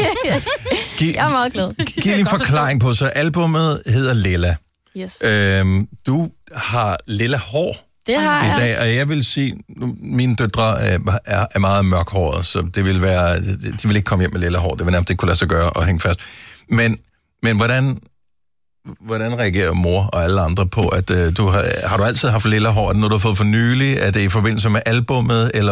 Giv, jeg er meget glad. Giv lige en forklaring på, så albumet hedder Lilla. Yes. Øhm, du har lilla hår det har i jeg. dag, og jeg vil sige, nu, mine døtre er, er, er meget mørkhåret, så det vil være, de vil ikke komme hjem med lilla hår, det vil nærmest ikke kunne lade sig gøre og hænge fast. Men, men hvordan, hvordan reagerer mor og alle andre på, at uh, du har, har du altid haft lilla hår? Er det noget, du har fået for nylig? Er det i forbindelse med albummet, eller...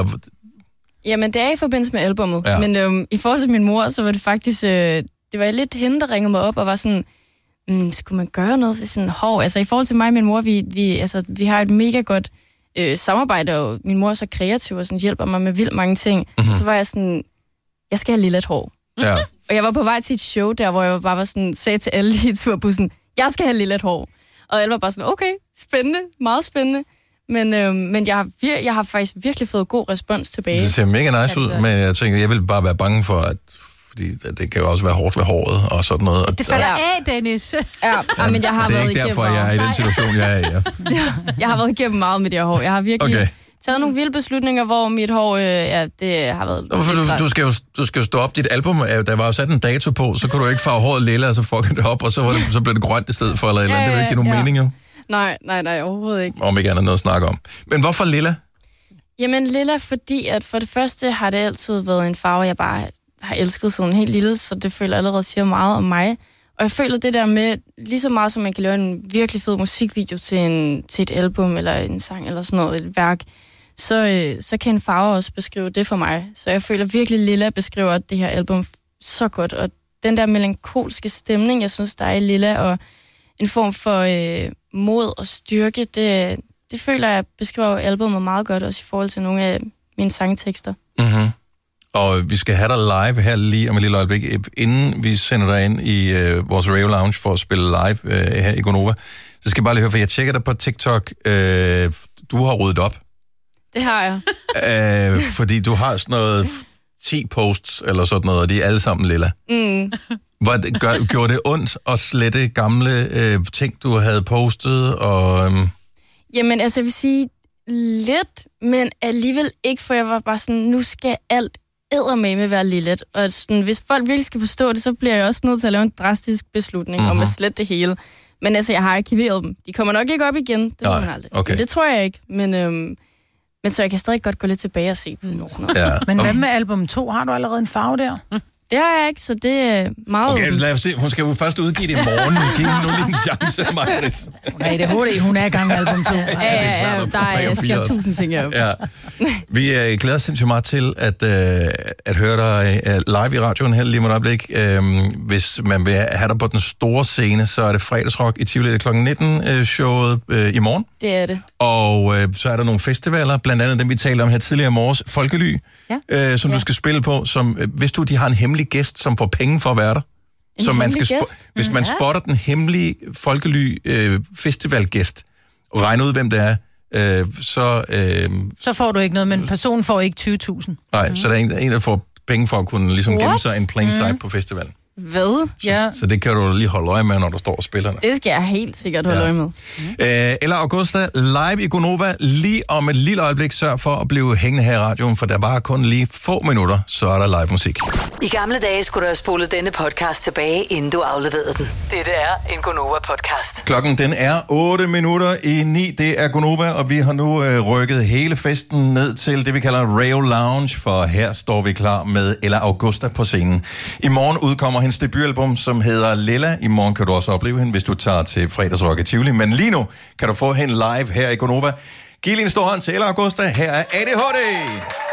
Jamen, det er i forbindelse med albummet. Ja. Men øhm, i forhold til min mor, så var det faktisk... Øh, det var lidt hende, der ringede mig op og var sådan... Mm, skulle man gøre noget for sådan hår? Altså, i forhold til mig og min mor, vi, vi, altså, vi har et mega godt øh, samarbejde, og min mor er så kreativ og sådan, hjælper mig med vildt mange ting. Mm-hmm. Så var jeg sådan... Jeg skal have lilla hår. Ja. Og jeg var på vej til et show der, hvor jeg bare var sådan, sagde til alle i turbussen, jeg skal have lilla hår. Og alle var bare sådan, okay, spændende, meget spændende. Men, øh, men jeg, har vir- jeg har faktisk virkelig fået god respons tilbage. Det ser mega nice ud, men jeg tænker, jeg vil bare være bange for, at fordi det kan jo også være hårdt ved håret og sådan noget. Og det falder af, Dennis. Ja, ja, men jeg har det er været ikke derfor, igennem jeg er i den situation, jeg er i. Ja. Jeg har været igennem meget med det her hår. Jeg har virkelig okay. taget nogle vilde beslutninger, hvor mit hår, øh, ja, det har været... Nå, du, du, skal jo, du skal jo stå op. Dit album, der var jo sat en dato på, så kunne du ikke farve håret lilla, og så fucker det op, og så, var det, så blev det grønt i stedet for, eller eller andet. Det vil ikke give nogen ja. mening, jo. Nej, nej, nej, overhovedet ikke. Om ikke andet noget at snakke om. Men hvorfor lilla? Jamen lilla, fordi at for det første har det altid været en farve, jeg bare har elsket sådan helt lille, så det føler allerede siger meget om mig. Og jeg føler det der med, lige så meget som man kan lave en virkelig fed musikvideo til, en, til et album, eller en sang, eller sådan noget, et værk, så, øh, så kan en farve også beskrive det for mig. Så jeg føler virkelig, Lilla beskriver det her album så godt, og den der melankolske stemning, jeg synes, der er i Lilla, og en form for øh, mod og styrke, det, det føler jeg beskriver albumet meget godt, også i forhold til nogle af mine sangtekster. Mm-hmm. Og vi skal have dig live her lige om et lille øjeblik, inden vi sender dig ind i øh, vores Rave Lounge for at spille live øh, her i Gonova. Så skal jeg bare lige høre, for jeg tjekker dig på TikTok. Øh, du har ryddet op. Det har jeg. øh, fordi du har sådan noget ti posts eller sådan noget, og de er alle sammen lilla. Mm. Hvor, gør, gjorde det ondt at slette gamle øh, ting, du havde postet? Og, øhm... Jamen, altså jeg vil sige lidt, men alligevel ikke, for jeg var bare sådan, nu skal alt eddermame være lillet. Og sådan, hvis folk virkelig skal forstå det, så bliver jeg også nødt til at lave en drastisk beslutning mm-hmm. om at slette det hele. Men altså, jeg har arkiveret dem. De kommer nok ikke op igen, det Nej, ved man aldrig. okay. Det tror jeg ikke, men, øhm, men så jeg kan stadig godt gå lidt tilbage og se på dem. Ja. Men hvad med album to? Har du allerede en farve der? Det har jeg ikke, så det er meget... Okay, lad os se. Hun skal jo først udgive det i morgen. Giv hende nu lige en chance, Maja. Nej, det er hurtigt. Hun er i gang med album to. Ja, ja, ja, der er, jeg skal tusind ting op. Ja. Vi er glæder sindssygt meget til at, uh, at høre dig uh, live i radioen her lige med et øjeblik. Uh, hvis man vil have dig på den store scene, så er det fredagsrock i Tivoli klokken nitten uh, showet uh, i morgen. Det er det. Og uh, så er der nogle festivaler, blandt andet dem, vi talte om her tidligere i morges, Folkely, ja. uh, som ja. du skal spille på, som, uh, hvis du, de har en hemmelig gæst, som får penge for at være der. En som man skal gæst? Hvis man ja. spotter den hemmelige Folkely øh, festivalgæst, og regner ud, hvem det er, øh, så... Øh, så får du ikke noget, men personen får ikke tyve tusind. Nej, mm. så der er en, en, der får penge for at kunne ligesom What? gemme sig en plain sight Mm. på festivalen. Hvad? Så, ja. så det kan du lige holde øje med, når du står og spiller. Det skal jeg helt sikkert holde ja. øje med. Mm. Øh, eller Augusta, live i Gonova, lige om et lille øjeblik. Sørg for at blive hængende her i radioen, for der er bare kun lige få minutter, så er der live musik. I gamle dage skulle du have spolet denne podcast tilbage, inden du afleverede den. Dette er en Gonova-podcast. Klokken den er otte minutter i ni. Det er Gonova, og vi har nu øh, rykket hele festen ned til det, vi kalder Rayo Lounge, for her står vi klar med Ella Augusta på scenen. I morgen udkommer hendes debutalbum, som hedder Lilla. I morgen kan du også opleve hende, hvis du tager til fredagsrock i Tivoli. Men lige nu kan du få hende live her i Gonova. Giv lige en stor hånd til Ella Augusta. Her er A D H D.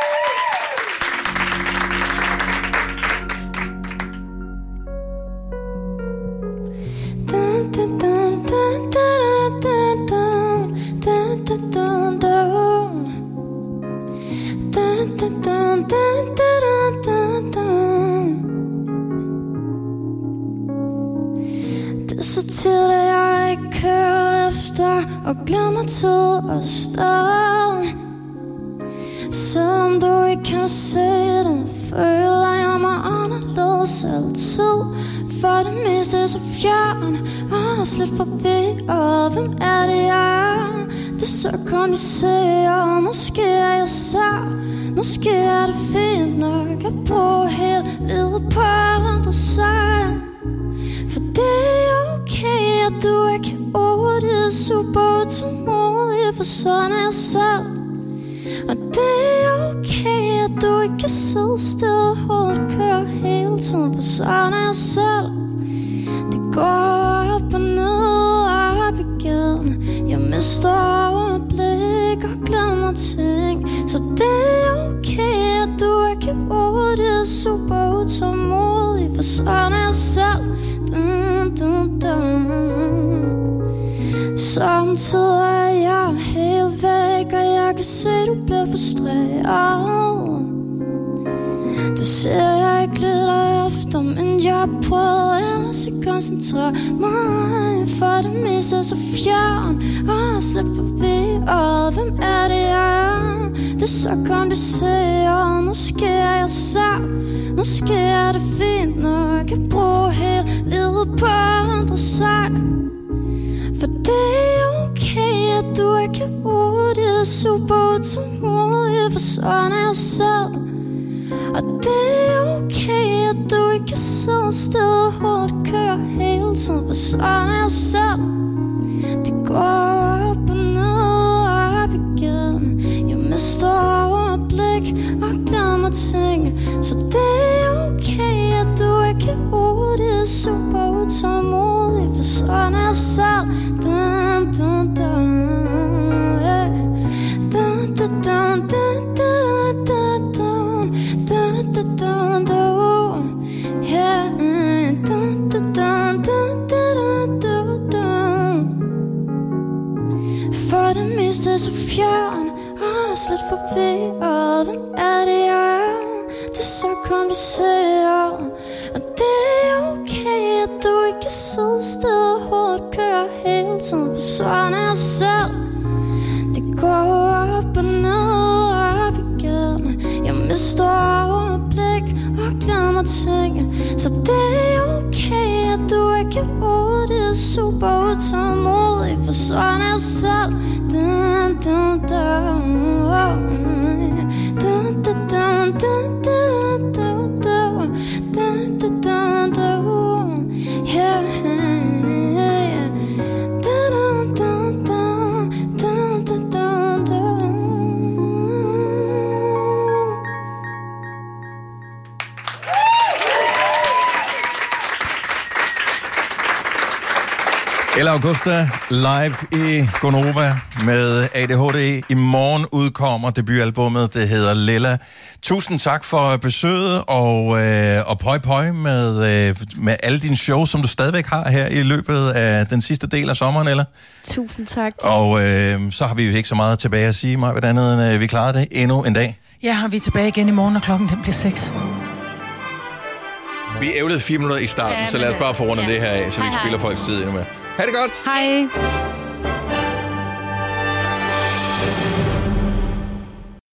Det er så tit, at jeg ikke kører efter og glemmer tid og sted. Selvom du ikke kan se det, føler jeg mig anderledes altid. For det meste er så fjern og også lidt forvirret. Hvem er det, jeg er? Det er så kompliceret. Måske er jeg sær, måske er det fint nok at bruge hele livet på at ændre sig. For det er okay, at du er kaotisk, super utålmodig, for sådan er jeg selv. Og det er okay, at du ikke kan sidde stille, hårdt køre hele tiden, for sådan er jeg selv. Det går op og ned og op igen. Jeg mister overblik og glemmer ting. Så det er okay, at du er kaotisk, super utålmodig, for sådan er jeg selv. Dun, dun, dun. Samtidig er jeg helt væk, og jeg kan se, du bliver frustreret. Du ser, jeg ikke leder efter, men jeg prøver ellers at koncentrere mig. For det meste er så fjern og også lidt forvirret. Hvem er det, jeg er? Det er så kompliceret. Måske er jeg sær, måske er det fint nok at bruge hele livet på at ændre sig. For det er okay, at du er kaotisk, super utålmodig, for sådan er jeg selv. Og det er okay, at du ikke kan sidde stille, hårdt køre hele tiden, for sådan er jeg selv. Det går op og ned og op igen. Jeg mister overblik og glemmer ting. Så det er okay, at du er kaotisk, super utålmodig, for sådan er jeg selv. Dun, dun, dun, yeah. Dun, dun, dun, dun, dun, dun, dun. Dun, dun, dun, dun, yeah. Dun, dun, dun, dun, dun, dun, dun. For det meste er så fjern og også lidt forvirret. Hvem er det, jeg er? Det er så kompliceret. Og det er okay, at du ikke kan sidde stille, hårdt køre hele tiden, for sådan er jeg selv. Det går op og ned og op igen. Jeg mister overblik og glemmer ting. Så det er okay, at du er kaotisk, super utålmodig, for sådan er jeg selv. Dun, dun, dun. Dun, dun, dun, dun, dun, dun, dun. Dun, dun, dun, dun. Yeah. Dun, dun, dun, dun, dun, dun, dun. Lella Augusta live i Gonova med A D H D. I morgen udkommer debutalbummet, det hedder Lella. Tusind tak for besøget, og, øh, og pøj pøj med, øh, med alle dine shows, som du stadigvæk har her i løbet af den sidste del af sommeren, eller? Tusind tak. Og øh, så har vi jo ikke så meget tilbage at sige, Maja, hvordan andet, øh, vi klarede det endnu en dag. Ja, og vi er tilbage igen i morgen, og klokken den bliver seks. Vi ævlede fire minutter i starten, Ja, så lad os bare få rundt ja. det her af, så vi ikke spiller folks tid endnu mere. Ha' det godt! Hej.